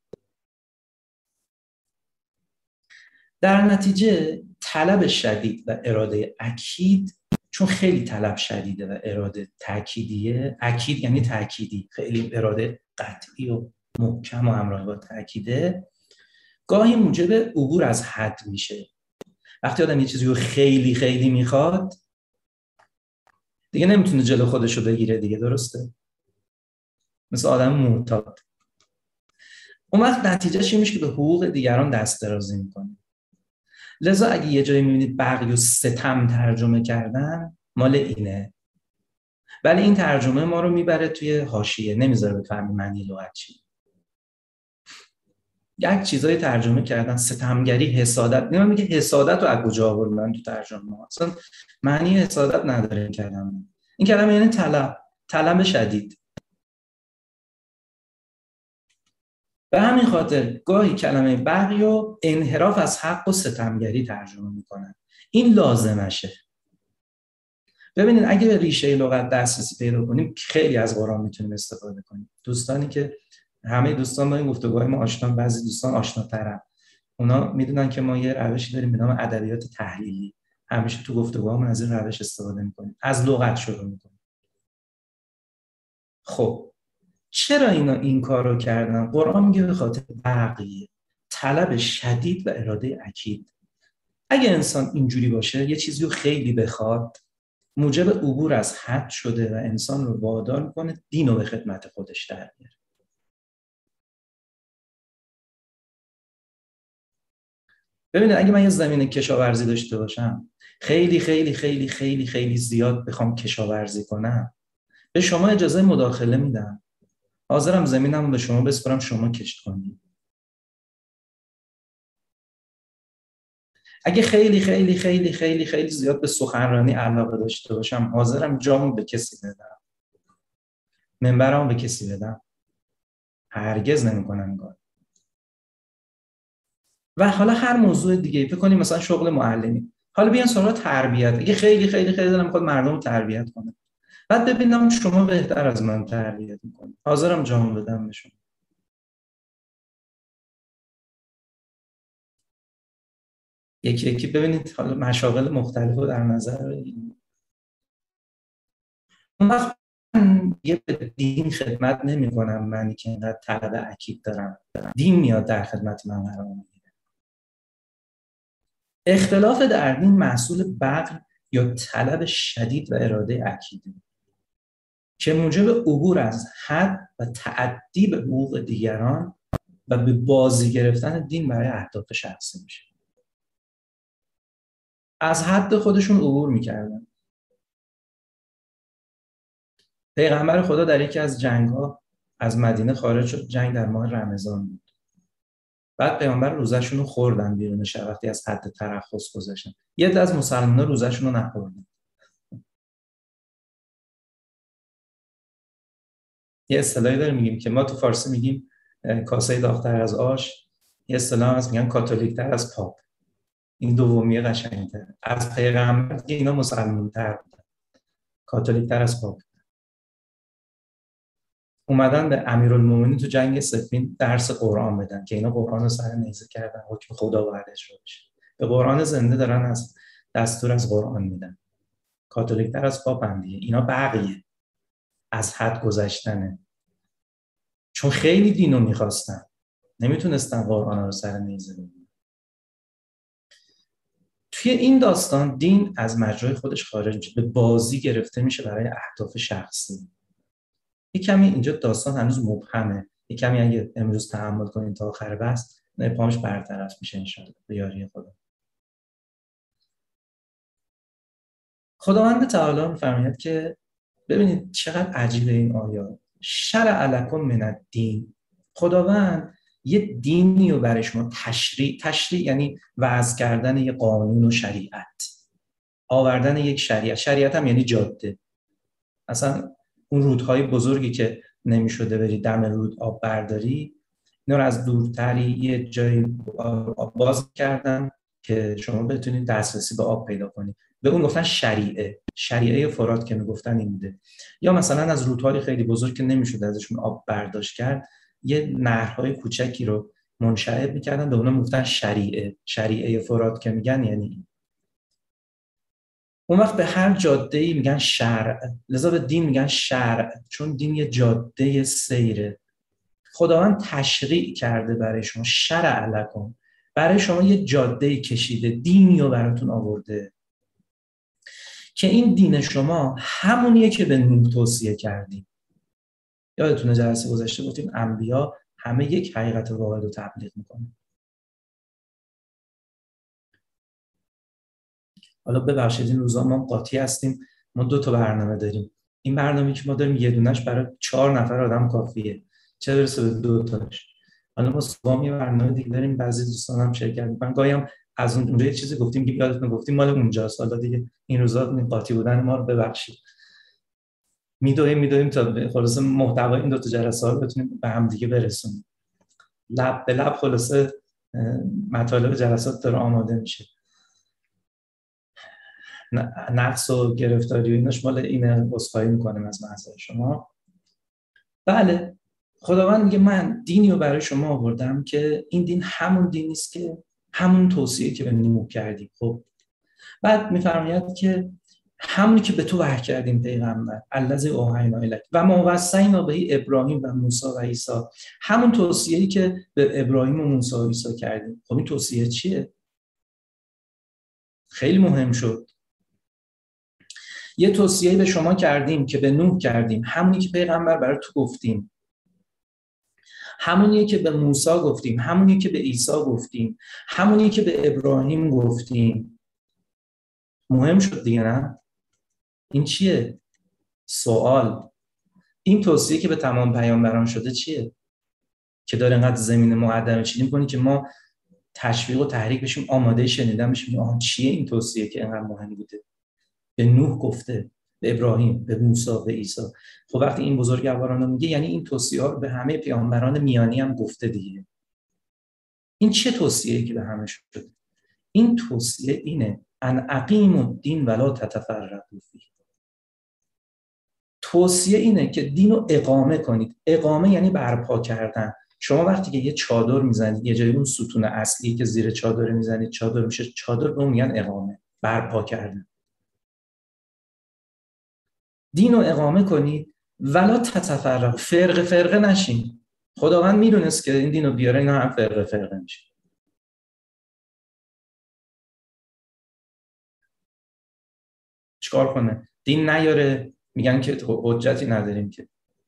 در نتیجه طلب شدید و اراده اکید، چون خیلی طلب شدیده و اراده تأکیدیه، اکید یعنی تأکیدی، خیلی اراده قطعی و محکم و همراه با تأکیده، گاهی موجب عبور از حد میشه. وقتی آدم یه چیزی رو خیلی خیلی میخواد، دیگه نمیتونه جلو خودشو بگیره دیگه، درسته؟ مثل آدم معتاد. اون وقت نتیجهش این میشه که به حقوق دیگران دست درازی میکنه. لذا اگه یه جایی میبینید بغی و ستم ترجمه کردن، مال اینه. ولی این ترجمه ما رو میبره توی حاشیه، نمیذاره بفهمیم معنی لغت چیه. یک چیزای ترجمه کردن، ستمگری، حسادت. نمیدونم میگه حسادت رو از کجا آوردن تو ترجمه. اصلا معنی حسادت نداره این کلمه. این کلمه یعنی طلب، طلب شدید. به همین خاطر گاهی کلمه بغی و انحراف از حق و ستمگری ترجمه میکنن. این لازمشه. ببینید اگه به ریشه لغت دسترسی پیدا کنیم خیلی از قرآن میتونیم استفاده کنیم. دوستانی که همه دوستان با این گفتگوهای ما آشنا، بعضی دوستان آشناترن، اونا میدونن که ما یه روشی داریم به نام ادبیات تحلیلی. همیشه تو گفتگوهامون از این روش استفاده میکنیم. از لغت شروع میکنیم. خب چرا اینا این کارو کردن؟ قرآن میگه به خاطر بغی، طلب شدید و اراده اکید. اگه انسان اینجوری باشه، یه چیزی رو خیلی بخواد، موجب عبور از حد شده و انسان رو وادار میکنه دین رو به خدمت خودش در بیاره. ببینید اگه من یه زمین کشاورزی داشته باشم، خیلی خیلی خیلی خیلی خیلی زیاد بخوام کشاورزی کنم، به شما اجازه مداخله میدم. حاضرم زمینم رو به شما بسپارم، شما کشت کنید. اگه خیلی خیلی خیلی خیلی خیلی زیاد به سخنرانی علاقه داشته باشم، حاضرم جامو به کسی بدم، منبرمو به کسی بدم. هرگز نمی‌کنم این کار. و حالا هر موضوع دیگه، فکر کنیم مثلا شغل معلمی، حالا بیان سراغ تربیت. اگه خیلی خیلی خیلی دلم می‌خواد مردم رو تربیت کنم، بعد ببینم شما بهتر از من تربیت می‌کنید، حاضرم جامو بدم به شما. یکی یکی ببینید حالا مشاغل مختلف رو در نظر بگیرید. اون وقت یه به دین خدمت نمی کنم، منی که اینقدر طلب اکید دارم، دین میاد در خدمت من قرار میگیره. اختلاف در دین محصول بغی یا طلب شدید و اراده اکیده که موجب عبور از حد و تعدی به حقوق دیگران و به بازی گرفتن دین برای اهداف شخصی میشه. از حد خودشون عبور میکردن. پیغمبر خدا در یکی از جنگ‌ها از مدینه خارج شد. جنگ در ماه رمضان بود. بعد پیغمبر روزه‌شون رو خوردن بیرون شب، وقتی از حد ترخص گذشتن. یه عده از مسلمان‌ها روزه‌شون رو نخوردن. یه اصطلاحی داره میگیم که ما تو فارسی میگیم کاسه داغ‌تر از آش، یه اصطلاح هست میگن کاتولیک‌تر از پاپ. این دومیه قشنگ‌تر. از پیغمبر که اینا مسلمان‌تر بودن، کاتولیک‌تر از پاپ. اومدن به امیرالمومنین تو جنگ صفین درس قرآن بدن که اینا قرآن رو سر نیزه کردن، حکم خدا باید اجرا بشه. به قرآن زنده دارن از دستور از قرآن میدن. کاتولیک‌تر از پاپ هم دیگه. اینا بقیه از حد گذشتنه، چون خیلی دینو میخواستن، نمیتونستن قرآن رو سر نیزه بگیرن. توی این داستان دین از مجرای خودش خارج میشه، به بازی گرفته میشه برای اهداف شخصی. یک کمی اینجا داستان هنوز مبهمه. یک کمی اگه امروز تحمل کنید تا آخر بحث، پامش برطرف میشه انشاءالله به یاری خدا. خداوند تعالی می‌فرماید که ببینید چقدر عجیبه این آیات. شرع لکم من الدین. خداوند یه دینی رو برای شما تشریع، تشریع یعنی وضع کردن یه قانون و شریعت، آوردن یک شریعت. شریعت هم یعنی جاده. اصلا اون رودهای بزرگی که نمیشده بری دم رود آب برداری، اینا رو از دورتری یه جایی آب باز کردن که شما بتونید دسترسی به آب پیدا کنید. به اون گفتن شریعه. شریعه فرات که میگفتن این بوده. یا مثلا از رودهای خیلی بزرگ که نمیشده ازشون آب برداشت کرد، یه نهرهای کوچکی رو منشعب میکردن، به اونها میگفتن شریعه. شریعه فرات که میگن یعنی این. اون وقت به هر جاده‌ای میگن شرع. لذا به دین میگن شرع، چون دین یه جاده سیره. خداوند تشریع کرده برای شما، شرع لکم، برای شما یه جاده‌ای کشیده، دینی رو براتون آورده که این دین شما همونیه که به نوح توصیه کردیم. یادتونه جلسه گذشته گفتیم انبیا همه یک حقیقت واحد رو تبلیغ میکنن. حالا ببخشید این روزا ما قاطی هستیم، ما دو تا برنامه داریم. این برنامه‌ای که ما داریم یه دونش برای چهار نفر آدم کافیه، چه برسه به دو تاش. حالا ما صبح یه برنامه دیگه داریم، بعضی دوستان هم شرکت می‌کنن. گاهی هم از اون اونجا یه چیزی گفتیم که یادتون گفتیم مال اونجاست. حالا دیگه این روزا این قاطی بودن ما رو ببخشید. میدویم میدویم تا خلاص محتوای این دو تا جلسه رو بتونیم به هم دیگه برسونیم. لب به لب خلاصه مطالب جلسات داره آماده میشه. نقص و گرفتاری و ایناش مال اینه، عذرخواهی میکنیم از محضر شما. بله، خداوند میگه من دینی رو برای شما آوردم که این دین همون دینی است که همون توصیه که به نوح کردیم. خب بعد میفرماید که همونی که به تو وحی کردیم پیغمبر، الذی اوحینا الیک و ما وصینا به ابراهیم و موسی و عیسی، همون توصیه‌ای که به ابراهیم و موسی و عیسی کردیم. خب این توصیه چیه؟ خیلی مهم شد. یه توصیه به شما کردیم که به نوح کردیم، همونی که پیغمبر برای تو گفتیم، همونی که به موسی گفتیم، همونی که به عیسی گفتیم، همونی که به ابراهیم گفتیم. مهم شد دیگه، نه؟ این چیه؟ سوال. این توصیه که به تمام پیامبران شده چیه؟ که داره انقدر زمین مقدمه چیدیم کنی که ما تشویق و تحریک بشیم، آماده شنیدن بشیم. آها چیه این توصیه که انقدر مهم بوده؟ به نوح گفته، به ابراهیم، به موسی، به عیسی. خب وقتی این بزرگواران رو میگه یعنی این توصیه ها رو به همه پیامبران میانی هم گفته دیگه. این چه توصیه‌ای که به همه شده؟ این توصیه اینه ان اقیموا الدین ولا تتفرقوا فیه. توصیه اینه که دین رو اقامه کنید. اقامه یعنی برپا کردن. شما وقتی که یه چادر میزنید یه جای اون ستون اصلی که زیر چادر میزنید چادر میشه، چادر رو میگن اقامه، برپا کردن. دین رو اقامه کنید ولا تتفرق، فرق فرقه نشین. خداوند میدونست که این دین رو بیاره اینا هم فرق فرقه میشه. چیکار کنه؟ دین نیاره، میگن که حجتی نداریم که.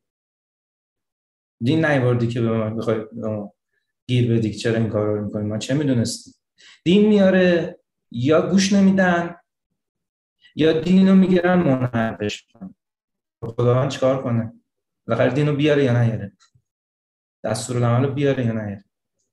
دین نیاوردی که به ما بخوای گیر بدی چرا این کارا رو میکنیم، ما چه میدونستیم؟ دین میاره یا گوش نمیدن یا دین رو میگیرن منحرفش کنن. خداوند چیکار کنه؟ بالاخره دین رو بیاره یا نیاره؟ دستورالعمل رو بیاره یا نیاره؟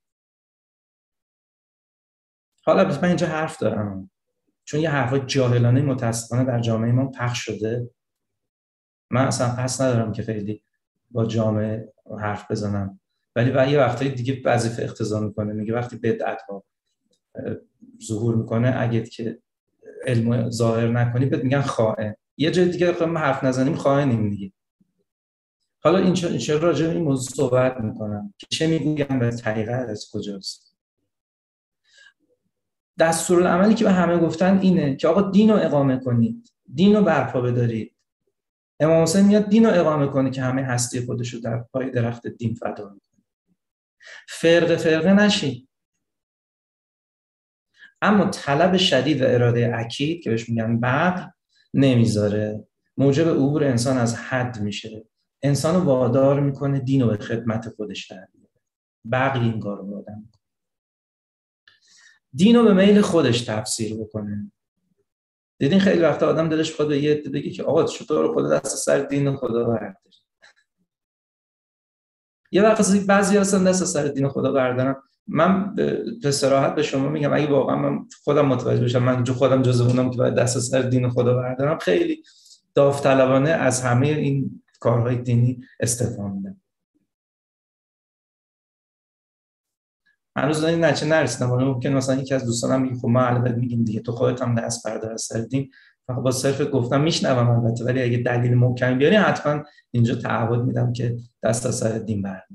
حالا بس من اینجا حرف دارم، چون یه حرفای جاهلانه متاسفانه در جامعه ما پخش شده. من اصلا قصد ندارم که خیلی با جامعه حرف بزنم، ولی بعد یه وقتایی دیگه وظیفه اقتضا میکنه. میگه وقتی بدعت ها ظهور میکنه اگه که علم ظاهر نکنی بهت میگن خائن. یه جای دیگه خب ما حرف نزنیم خائنیم دیگه. حالا این چه راجع به این موضوع صحبت میکنم که چه میگم به حقیقت از کجاست. دستورالعملی که به همه گفتن اینه که آقا دین رو اقامه کنید، دین رو برپا بدارید. امام حسین میاد دین رو اقامه کنه که همه هستی خودش رو در پای درخت دین فدا میکنه. فرقه فرقه نشید. اما طلب شدید و اراده اکید که بهش میگن بغل نمیذاره، موجب عبور انسان از حد میشه. انسان رو وادار میکنه دین رو به خدمت خودش در بیاره. بغل این کار رو آدم میکنه، دین رو به میل خودش تفسیر بکنه. دیدین خیلی وقتا آدم دلش خود به یه بگه که آقا چطور خدا دست سر دین خدا برداره. یه وقت بعضی هستن دست سر دین خدا بردارن. من به صراحت به شما میگم اگه واقعا من خودم متوجه بشم من جو خودم جزو اونم که باید دست سر دین خدا بردارم، خیلی داوطلبانه از همه این کارهای دینی استفاده می‌کنم. هنوز این نچه نرسیدم. ولی ممکن مثلا یکی از دوستانم میگه خب ما البته میگیم دیگه تو خودت هم دست بردار از سر دین. فقط با صرف گفتم میشنوم البته، ولی اگه دلیل محکم بیاری حتما اینجا تعهد میدم که دست از سر دین بردار.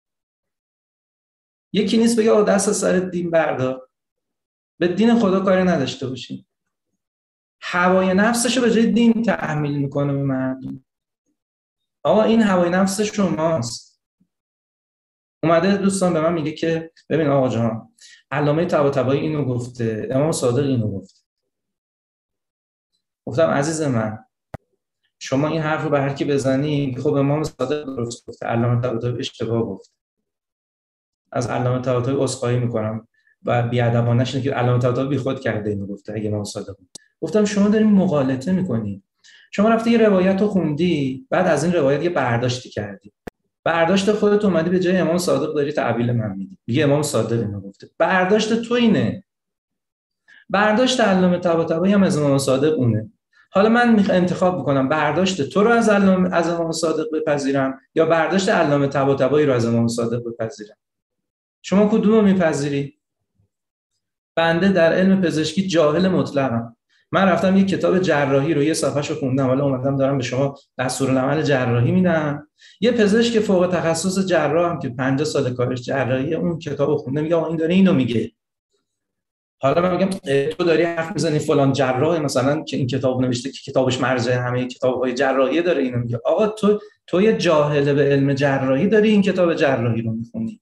یکی نیست بگه آقا دست از سر دین بردار، به دین خدا کاری نداشته باشین. هوای نفسشو به جای دین تحمیل میکنه به مردم. آقا این هوای نفس شماست. اومده دوستان به من میگه که ببین آقا جان علامه طباطبایی اینو گفته، امام صادق اینو گفته. گفتم عزیز من شما این حرف رو به هر کی بزنی، خب امام صادق درست گفته، علامه طباطبایی اشتباه گفت. از علامه طباطبایی عذرخواهی میکنم و بی‌ادبانه‌ش اینه که علامه طباطبایی بیخود کرده اینو گفته. اگه امام صادق بود. گفتم شما دارین مغالطه میکنی. شما رفتی یه روایت رو خوندی، بعد از این روایت یه برداشتی کردی، برداشت خودت اومدی به جای امام صادق داری تعبیل من میدی، میگه امام صادق اینو گفته. برداشت تو اینه، برداشت علامه طباطبایی هم از امام صادق اونه. حالا من انتخاب میکنم برداشت تو رو از علامه از امام صادق بپذیرم یا برداشت علامه طباطبایی رو از امام صادق بپذیرم. شما کدوم رو میپذیری؟ بنده در علم پزشکی جاهل مطلقم. من رفتم یک کتاب جراحی رو یه صفحه‌شو خوندم، حالا اومدم دارم به شما دستورالعمل جراحی میدم. یه پزشک فوق تخصص جراح هم که پنجاه سال کارش جراحیه اون کتابو خونده، میگه آقا این داره اینو میگه. حالا من میگم تو داری حرف میزنی فلان جراح مثلا که این کتاب نوشته که کتابش مرجع همه کتاب‌های جراحی داره اینو میگه. آقا تو تو یه جاهل به علم جراحی داری این کتاب جراحی رو میخونی.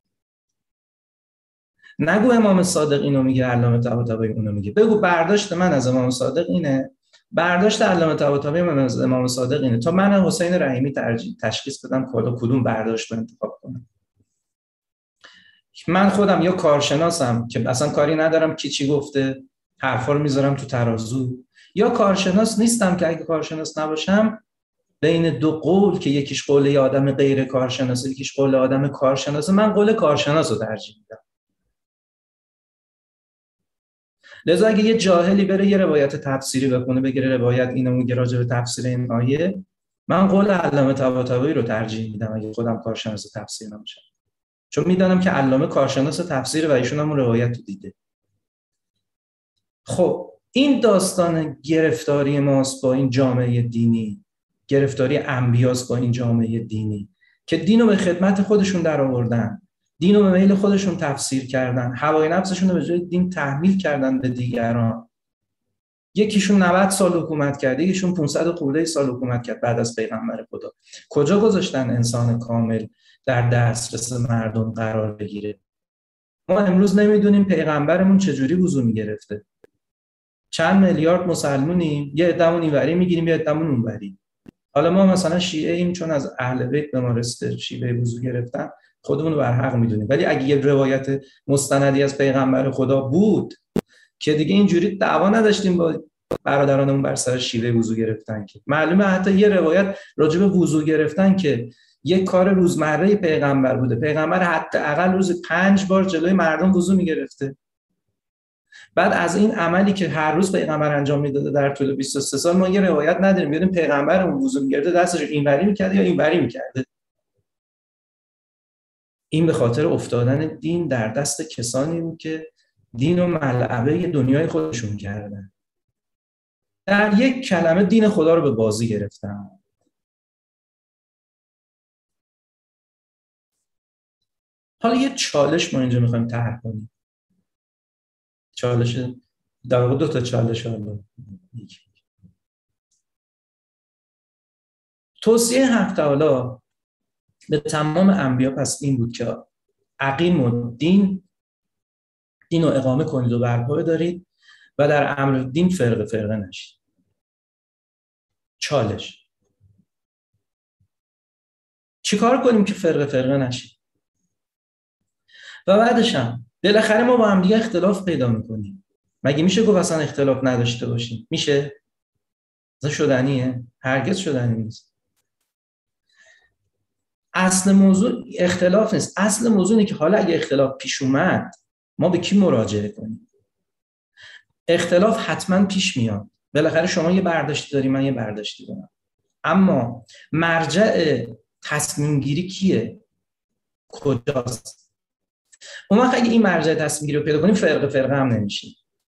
نگو امام صادق اینو میگه علامه طباطبایی اونو میگه. بگو برداشت من از امام صادق اینه، برداشت علامه طباطبایی من از امام صادق اینه، تا من حسین رحیمی ترجیح تشخیص بدم کلا کدوم برداشت رو انتخاب کنم. من خودم یا کارشناسم که اصلا کاری ندارم کی چی گفته، حرفا رو میذارم تو ترازو، یا کارشناس نیستم که اگه کارشناس نباشم بین دو قول که یکیش قول یه آدم غیر کارشناسه یکیش قول آدم کارشناسه، من قول کارشناس رو ترجیح میدم. لذا اگه یه جاهلی بره یه روایت تفسیری بخونه بگیره روایت اینو میگه راجع به تفسیر این آیه، من قول علامه طباطبایی رو ترجیح میدم اگه خودم کارشناس تفسیر نباشم، چون میدونم که علامه کارشناس تفسیر و ایشون هم روایت رو دیده. خب این داستان گرفتاری ماست با این جامعه دینی، گرفتاری انبیاست با این جامعه دینی که دینو به خدمت خودشون در آوردن، دینو به میل خودشون تفسیر کردن، هوای نفسشون رو به جای دین تحمیل کردن به دیگران. یکیشون نود سال حکومت کرد، یکیشون پانصد و خورده سال حکومت کرد بعد از پیغمبر خدا. کجا گذاشتن انسان کامل در دسترس مردم قرار بگیره؟ ما امروز نمیدونیم پیغمبرمون چجوری وضو میگرفته. چند میلیارد مسلمونیم، یه عده‌مون اینوری میگیریم یه عده‌مون اونوری. حالا ما مثلا شیعه ایم چون از اهل بیت به ما رسیده شیوه وضو گرفتن، خودمون رو بر حق میدونیم، ولی اگه یه روایت مستندی از پیغمبر خدا بود که دیگه اینجوری دعوا نداشتیم با برادرانمون بر سر شیوه وضو گرفتن، که معلومه حتی یه روایت راجع به وضو گرفتن که یک کار روزمره پیغمبر بوده، پیغمبر حداقل روز پنج بار جلوی مردم وضو میگرفته. بعد از این عملی که هر روز پیغمبر انجام میداده در طول بیست و سه سال ما یه روایت نداریم ببینیم پیغمبرمون وضو میگرفته دستش اینوری میکرده یا اینوری میکرده. این به خاطر افتادن دین در دست کسانی بود که دین و ملعبه دنیای خودشون کردن، در یک کلمه دین خدا رو به بازی گرفتن. حالا یه چالش ما اینجا میخوایم طرح کنیم، چالش در واقع دو تا چالش هست. توصیه حق تعالی به تمام انبیا پس این بود که اقیم و دین دین رو اقامه کنید و برپا دارید و در امر دین فرقه فرقه نشید. چالش چیکار کنیم که فرقه فرقه نشید؟ و بعدش هم بالاخره ما با هم دیگه اختلاف پیدا میکنیم. مگه میشه گفت اصلا اختلاف نداشته باشیم؟ میشه؟ اصلا شدنیه؟ هرگز شدنی نیست. اصل موضوع اختلاف نیست، اصل موضوع اینه که حالا اگه اختلاف پیش اومد ما به کی مراجعه کنیم؟ اختلاف حتما پیش میاد، بالاخره شما یه برداشتی داری من یه برداشتی دارم، اما مرجع تصمیم گیری کیه؟ کجاست؟ اون وقت اگه این مرجع تصمیم گیری رو پیدا کنیم فرقه فرقه هم نمیشیم.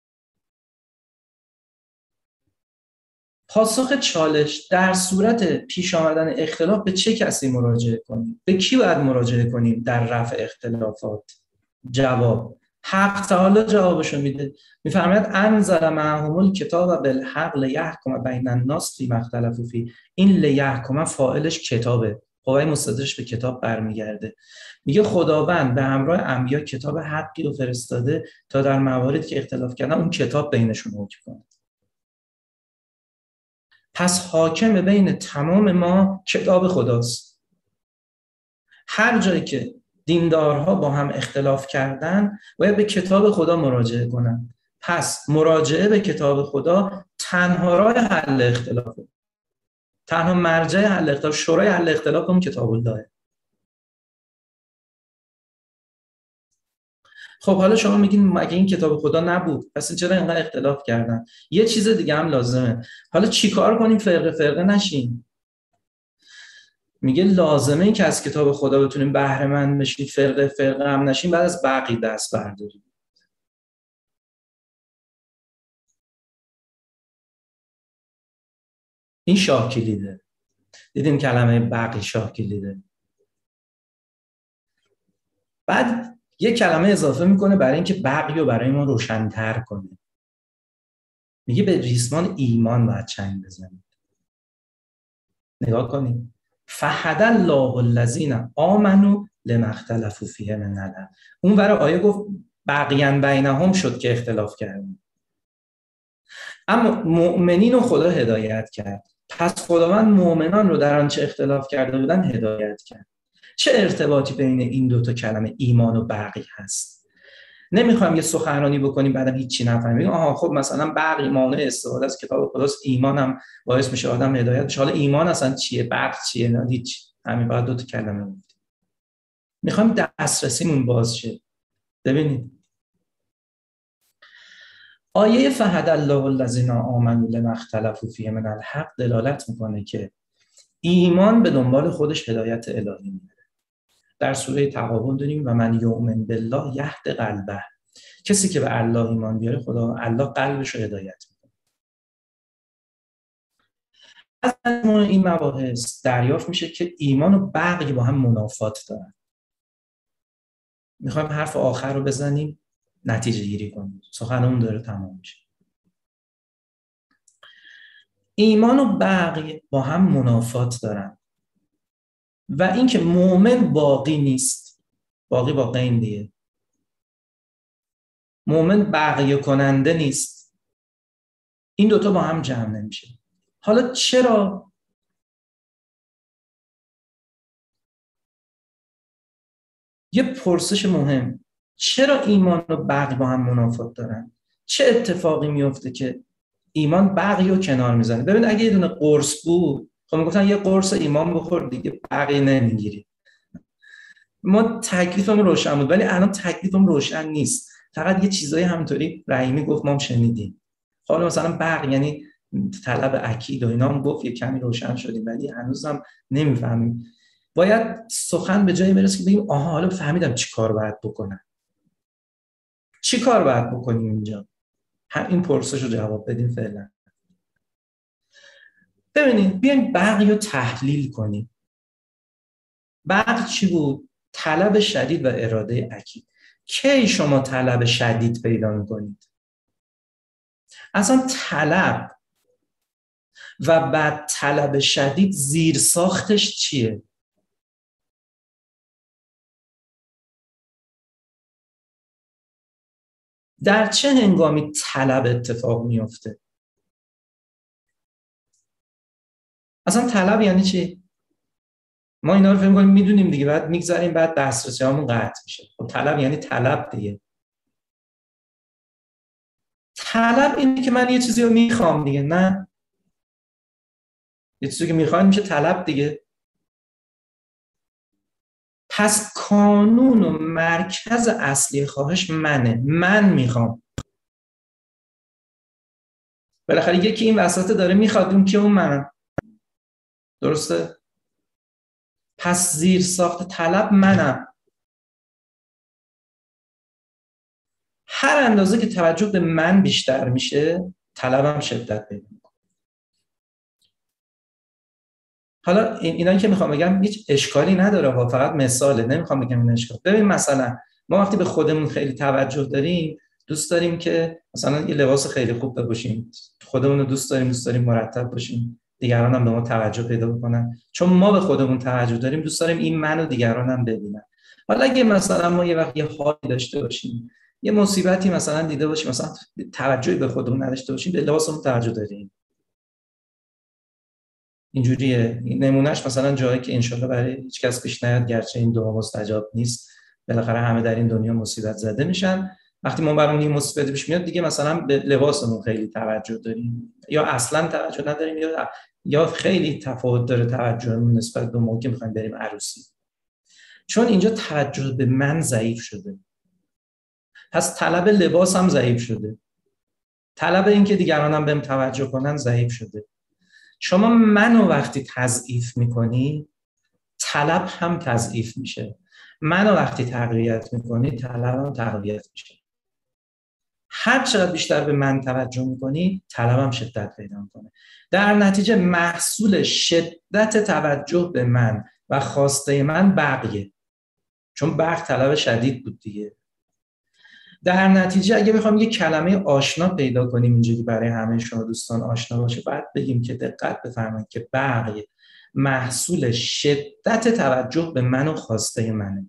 پاسخ چالش در صورت پیش آمدن اختلاف به چه کسی مراجعه کنیم؟ به کی باید مراجعه کنیم در رفع اختلافات؟ جواب حق تعالی جوابشو میده، میفرماید انزل معهم الکتاب بالحق لیحکم بین الناس فیما اختلفوا فیه. این لیحکم فاعلش کتابه، قوای مستدرش به کتاب برمیگرده. میگه خداوند به همراه انبیا کتاب حقی رو فرستاده تا در مواردی که اختلاف کردن اون کتاب بینشون حکم کنه. پس حاکم بین تمام ما کتاب خداست. هر جایی که دیندارها با هم اختلاف کردن باید به کتاب خدا مراجعه کنن. پس مراجعه به کتاب خدا تنها راه حل اختلافه. تنها مرجع حل اختلاف، شورای حل اختلاف اون کتاب الله. خب حالا شما میگین مگه این کتاب خدا نبود؟ پس چرا اینقدر اختلاف کردن؟ یه چیز دیگه هم لازمه. حالا چیکار کنیم فرقه فرقه نشیم؟ میگه لازمه این که از کتاب خدا بتونیم بهره مند بشیم، فرقه فرقه هم نشیم، بعد از بقیه دست برداریم. این شاه کلیده. دیدیم کلمه بقی شاه کلیده. بعد یه کلمه اضافه میکنه برای اینکه بقی رو برای ما روشن‌تر کنه. میگه به ریسمان ایمان باید چنگ بزنید. نگاه کنید. فهد الله الذین آمنوا لما اختلفوا فیه من الحق. اون برای آیه گفت بقیان بینهم شد که اختلاف کردن. اما مؤمنین رو خدا هدایت کرد. پس خداوند مؤمنان رو در آنچه اختلاف کرده بودن هدایت کرد. چه ارتباطی بین این دو تا کلمه ایمان و بقی هست؟ نمیخوام یه سخنرانی بکنیم بعدم هیچی نفهمیم. آها خب مثلا بقی مانع استفاده از کتاب خداست، ایمانم باعث میشه آدم هدایت بشه. حالا ایمان اصلا چیه؟ بقی چیه؟ نه هیچ. همین بعد دو تا کلمه گفتیم. میخوام دسترسیمون باز شه. ببینید آیه فهد الله الذین آمنوا لما اختلفوا فیه من الحق دلالت میکنه که ایمان به دنبال خودش هدایت الهی میاره. در سوره تغابن داریم و من یؤمن بالله یهد قلبه. کسی که به الله ایمان بیاره خدا الله قلبش رو هدایت میکنه. از این مباحث دریافت میشه که ایمان و بقی با هم منافات دارن. میخوایم حرف آخر رو بزنیم نتیجه گیری کنیم. سخنمون داره تمام میشه. ایمان و بقی با هم منافات دارن و اینکه مؤمن باقی نیست. باقی با غین دیگه. مؤمن بقیه کننده نیست. این دوتا با هم جمع نمیشه. حالا چرا یه پرسش مهم، چرا ایمان و بقی با هم منافات دارن؟ چه اتفاقی میفته که ایمان بقی رو کنار میزنه؟ ببین اگه یه دونه قرص بود خب میگفتن یه قرص ایمان بخور دیگه بقی نمیگیری. ما تکلیفمون روشن بود ولی الان تکلیفمون روشن نیست. فقط یه چیزایی همونطوری رحیمی گفت ما هم شنیدیم. حالا مثلا بقی یعنی طلب اکید و اینا هم گفت یه کمی روشن شدیم ولی هنوزم نمیفهمیم. باید سخن به جایی برسه که بگیم آها حالا فهمیدم چی کار باید بکنم. چی کار باید بکنیم اینجا؟ همین پرسش رو جواب بدیم فعلا. ببینید بیایم بقی رو تحلیل کنیم. بقی چی بود؟ طلب شدید و اراده اکید. کی شما طلب شدید پیدا میکنید؟ اصلا طلب و بعد طلب شدید زیر ساختش چیه؟ در چه هنگامی طلب اتفاق میفته؟ اصلا طلب یعنی چی؟ ما اینا رو فهم کنیم میدونیم دیگه، بعد میگذاریم بعد دسترسیامون قطع میشه. خب طلب یعنی طلب دیگه. طلب اینه که من یه چیزی رو میخوام دیگه، نه یه چیزی که میخوام میشه طلب دیگه. پس کانون و مرکز اصلی خواهش منه، من میخوام. بالاخره یکی این وسط داره میخواد، اون که اون منم. درسته؟ پس زیر ساخت طلب منم. هر اندازه که توجه به من بیشتر میشه طلبم شدت پیدا میکنه. حالا این اینایی که میخوام بگم هیچ اشکالی نداره، فقط مثاله، نمیخوام بگم این اشکال. ببین مثلا ما وقتی به خودمون خیلی توجه داریم دوست داریم که مثلا یه لباس خیلی خوب بپوشیم، خودمون رو دوست داریم دوست داریم مرتب باشیم، دیگران هم به ما توجه پیدا بکنن. چون ما به خودمون توجه داریم دوست داریم این منو دیگران هم ببینن. حالا اگه مثلا ما یه وقت یه حالی داشته باشیم، یه مصیبتی مثلا دیده باشیم، مثلا توجهی به خودمون نداشته باشیم، به لباسمون توجه داریم. اینجوریه. نمونهش مثلا جایی که انشالله برای هیچ کس پیش نیاد، گرچه این دعا مستجاب نیست، بالاخره همه در این دنیا مصیبت زده میشن. وقتی ما برامون این مصیبت پیش میاد دیگه، مثلا به لباسمون خیلی توجه داریم یا اصلا توجه نداریم، یا یا خیلی تفاوت داره توجهمون نسبت به موقعی که میخوایم بریم عروسی. چون اینجا توجه به من ضعیف شده، پس طلب لباس هم ضعیف شده، طلب این که دیگرانم بهم توجه کنن ضعیف شده. شما منو وقتی تضعیف میکنی، طلب هم تضعیف میشه. منو وقتی تقویت میکنی، طلب هم تقویت میشه. هر چقدر بیشتر به من توجه میکنی، طلبم شدت پیدا میکنه. در نتیجه محصول شدت توجه به من و خواسته من بغیه، چون بغی طلب شدید بود دیگه. در نتیجه اگه بخوام یه کلمه آشنا پیدا کنیم اینجوری برای همه شما دوستان آشنا باشه، بعد بگیم که دقت بفرمایید که بغی محصول شدت توجه به من و خواسته منه،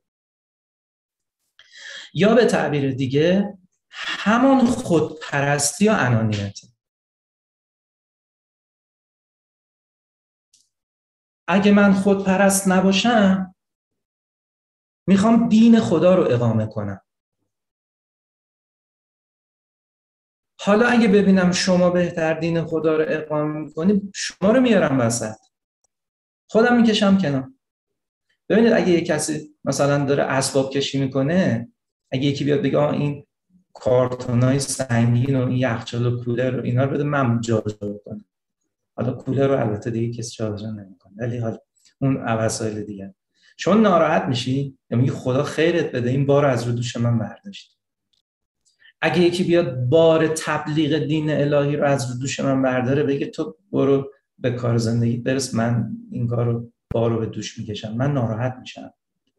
یا به تعبیر دیگه همان خودپرستی و انانیت. اگه من خودپرست نباشم، میخوام دین خدا رو اقامه کنم. حالا اگه ببینم شما بهتر دین خدا رو اقامه میکنید، شما رو میارم وسط، خودم میکشم کنار. ببینید اگه یک کسی مثلا داره اسباب کشی میکنه، اگه یکی بیاد بگه این کارتونای سنگین و این یخچال و کولر و اینا رو بده من جابجا کنم، حالا کولر رو البته دیگه کسی جابجا نمیکنه، ولی حالا اون وسایل دیگه، چون ناراحت میشی یا میگی خدا خیرت بده این بار از رو دوش من برداشت. اگه یکی بیاد بار تبلیغ دین الهی رو از رو دوش من برداره، بگه تو برو به کار زندگی برس، من این کارو بارو به دوش میکشم، من ناراحت میشم.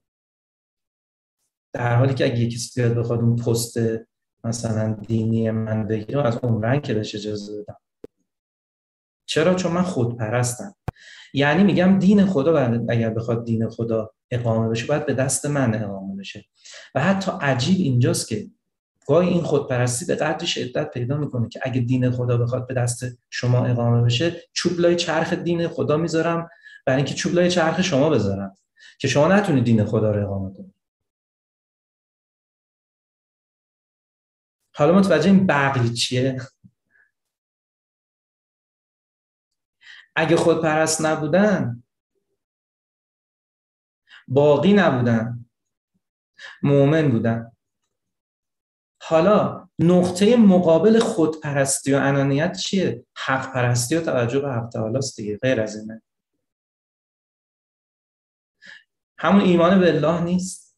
در حالی که اگه یکی بیاد بخواد اون پست مثلا دینی من بگیره، از عمرن که بهش اجازه بدم. چرا؟ چون من خودپرستم. یعنی میگم دین خدا اگر بخواد دین خدا اقامه بشه، باید به دست من اقامه بشه. و حتی عجیب اینجاست که گاهی این خودپرستی به قدری شدت پیدا میکنه که اگه دین خدا بخواد به دست شما اقامه بشه، چوب لای چرخ دین خدا میذارم برای اینکه چوب لای چرخ شما بذارم که شما نتونید دین خدا رو اقامه کنید. حالا متوجه این بغی چیه؟ اگه خودپرست نبودن، باقی نبودن، مؤمن بودن. حالا نقطه مقابل خودپرستی و انانیت چیه؟ حق پرستی و توجه به حق تعالی است دیگه، غیر از اینه. همون ایمان به الله نیست.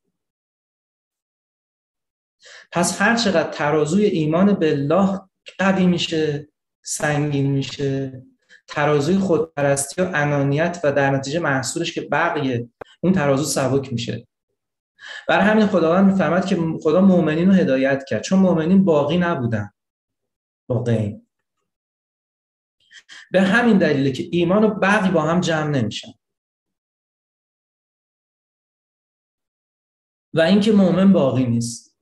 پس هر چقدر ترازوی ایمان به الله قوی میشه، سنگین میشه، ترازوی خودپرستی و انانیت و در نتیجه محصولش که بقیه، اون ترازو سبک میشه. برای همین خداوند میفرماد که خدا مؤمنین رو هدایت کرد، چون مؤمنین باقی نبودن، باقی. به همین دلیله که ایمان و بقی با هم جمع نمیشن. و اینکه مؤمن باقی نیست.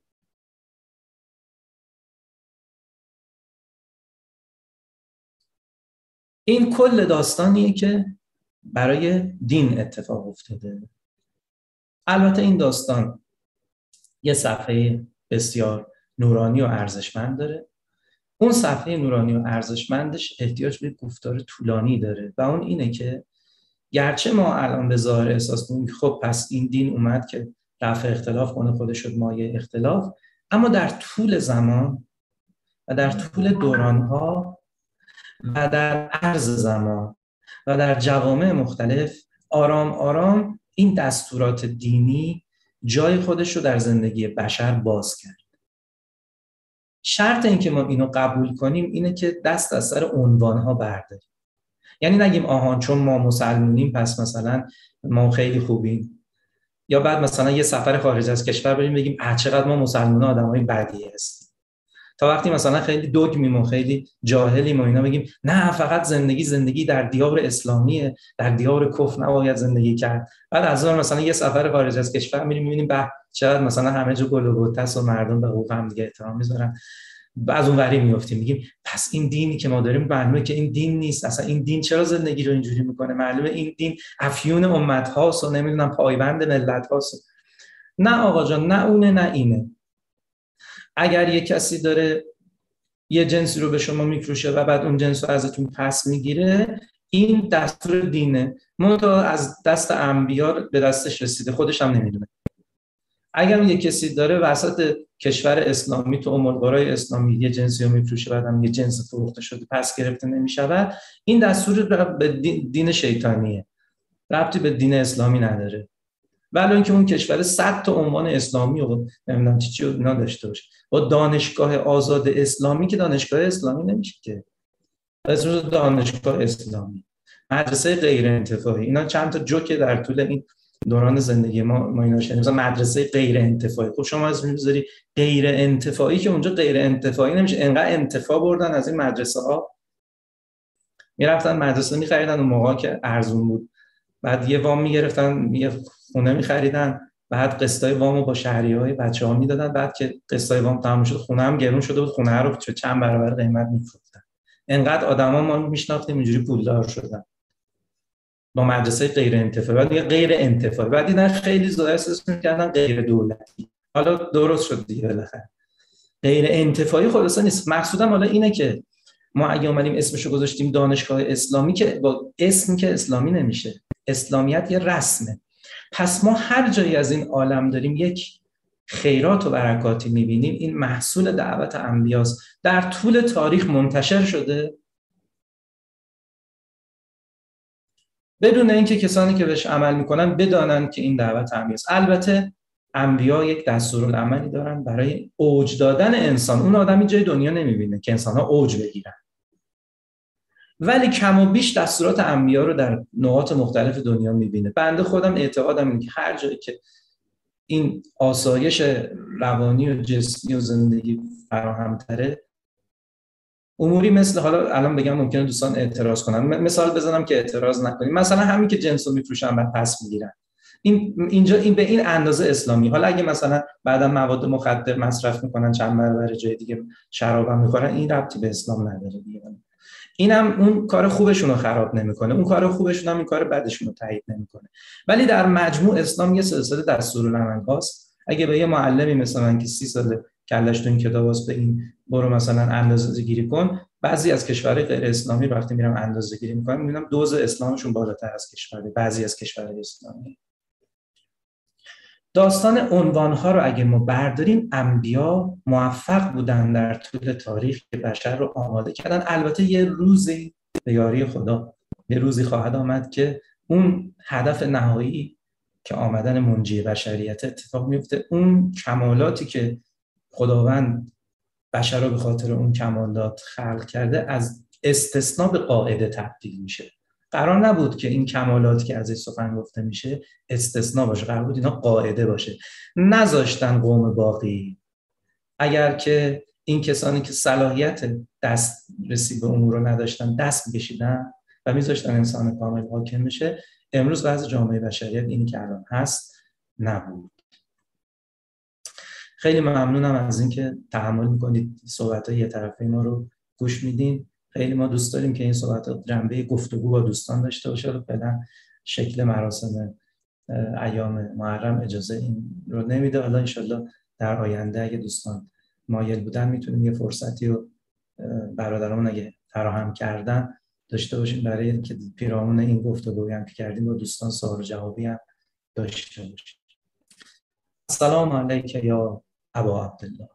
این کل داستانیه که برای دین اتفاق افتاده. البته این داستان یه صفحه بسیار نورانی و ارزشمند داره. اون صفحه نورانی و ارزشمندش احتیاج به گفتار طولانی داره و اون اینه که گرچه ما الان به ظاهر احساس کنیم خب پس این دین اومد که رفع اختلاف کنه، خودش شد مایه اختلاف، اما در طول زمان و در طول دوران‌ها و در عرض زمان و در جوامع مختلف آرام آرام این دستورات دینی جای خودش رو در زندگی بشر باز کرد. شرط این که ما اینو قبول کنیم اینه که دست از سر عنوان‌ها برداریم. یعنی نگیم آهان چون ما مسلمونیم پس مثلا ما خیلی خوبیم، یا بعد مثلا یه سفر خارج از کشور بریم بگیم اه چقدر ما مسلمان‌ها آدمای بدی هستیم. تا وقتی مثلا خیلی دوگمیم و خیلی جاهلیم و اینا بگیم نه فقط زندگی زندگی در دیار اسلامیه، در دیار کفر نباید زندگی کرد. بعد از اون مثلا یه سفر خارج از کشور میریم میبینیم به چقدر مثلا همه جا گل و گلتس و مردم به حقوق هم دیگه احترام میذارن. از اون وری میافتیم میگیم پس این دینی که ما داریم معلومه که این دین نیست، اصلا این دین چرا زندگی رو اینجوری میکنه، معلومه این دین افیون امت هاست و نمیدونم پایبند ملت هاست. نه آقا جان، نه اونه نه اینه. اگر یه کسی داره یه جنسی رو به شما میفروشه و بعد اون جنس رو ازتون پس میگیره، این دستور دینه، منتها از دست انبیا به دستش رسیده، خودش هم نمیدونه. اگر یه کسی داره وسط کشور اسلامی تو ام القرای اسلامی یه جنسی رو میفروشه بعدم یه جنس فروخته شده پس گرفته نمیشود، این دستور به دین شیطانیه، ربطی به دین اسلامی نداره. ولی اینکه اون کشور صد تا عنوان اسلامی و نمیدونم چی چی اینا داشته باشه، با دانشگاه آزاد اسلامی که دانشگاه اسلامی نمیشه که، اسمش دانشگاه اسلامی، مدرسه غیر انتفاعی. اینا چند تا جوکه در طول این دوران زندگی ما ما اینا شنیدیم، مثلا مدرسه غیر انتفاعی. خب شما از میذاری غیر انتفاعی که اونجا غیر انتفاعی نمیشه، انقدر انتفاع بردن از این مدرسه ها، میرفتن مدرسه میخریدن اون موقع که ارزون بود، بعد یه وام میگرفتن، یه خونه میخریدن، بعد قسطای وامو با شهریهای بچه‌ها میدادن، بعد که قسطای وام تموم شد خونه هم گرون شده بود، خونه رو چند برابر قیمت میفروختن. انقدر آدما ما میشناختیم اینجوری پولدار شدن با مدرسه غیر انتفاعی. بعد غیر انتفاعی، بعد اینا خیلی زود اساس می‌کردن غیر دولتی، حالا درست شد دیگه بالاخره. غیر انتفاعی خلاص نیست. مقصودم حالا اینه که ما اگه اومدیم اسمشو گذاشتیم دانشگاه اسلامی، که با اسم که اسلامی نمیشه، اسلامیت یه رسمه. پس ما هر جایی از این عالم داریم یک خیرات و برکاتی میبینیم، این محصول دعوت انبیاست، در طول تاریخ منتشر شده بدون اینکه کسانی که بهش عمل میکنن بدانن که این دعوت انبیاست. البته انبیا یک دستورالعملی دارن برای اوج دادن انسان. اون آدمی جای دنیا نمیبینه که انسان‌ها اوج بگیرن، ولی کم و بیش دستورات انبیا رو در نقاط مختلف دنیا میبینه. بنده خودم اعتقادم اینه که هر جایی که این آسایش روانی و جسمی و زندگی فراهم‌تره، اموری مثل، حالا الان بگم ممکنه دوستان اعتراض کنن، مثال بزنم که اعتراض نکنیم، مثلا همین که جنسو میفروشن بعد پس میگیرن، این اینجا این به این اندازه اسلامی. حالا اگه مثلا بعدا مواد مخدر مصرف میکنن چند برابر جای دیگه شراب هم میخورن، این ربطی به اسلام نداره دیگه. اینم اون کار خوبشون رو خراب نمیکنه، اون کار خوبشون هم این کار بدشون رو تایید نمیکنه. ولی در مجموع اسلام یه سلسله دستورالعمل‌هاست. اگه به یه معلمی مثلا که سی سال کلش تو این کتاباست به این برو مثلا اندازه‌گیری کن، بعضی از کشورهای غیر اسلامی وقتی میرم اندازه‌گیری میکنم میبینم دوز اسلامشون بالاتر از کشورهای بعضی از کشورهای اسلامی. داستان عنوان‌ها رو اگه ما برداریم، انبیا موفق بودن در طول تاریخ که بشر رو آماده کردن. البته یه روزی به یاری خدا یه روزی خواهد آمد که اون هدف نهایی که آمدن منجی بشریت اتفاق میفته. اون کمالاتی که خداوند بشر رو به خاطر اون کمالات خلق کرده از استثناء به قاعده تبدیل میشه. قرار نبود که این کمالات که ازش سخن گفته میشه استثناء باشه، قرار بود اینا قاعده باشه. نذاشتن قوم باقی، اگر که این کسانی که صلاحیت دسترسی به امور رو نداشتن دست می‌کشیدن و میذاشتن انسان کامل حاکم بشه، امروز وضع جامعه بشریت اینی که الان هست نبود. خیلی ممنونم از اینکه تحمل میکنید صحبت‌های یه طرفه ما رو گوش میدین. خیلی ما دوست داریم که این صحبت‌ها جنبه گفتگو با دوستان داشته باشه. و فعلا شکل مراسم ایام محرم اجازه این رو نمیده. حالا انشالله در آینده اگه دوستان مایل بودن میتونیم یه فرصتی رو برادرامون اگه فراهم کردن داشته باشیم برای اینکه پیرامون این گفتگویی هم که کردیم با دوستان سوال و جوابی هم داشته باشیم. السلام علیک یا ابا عبدالله.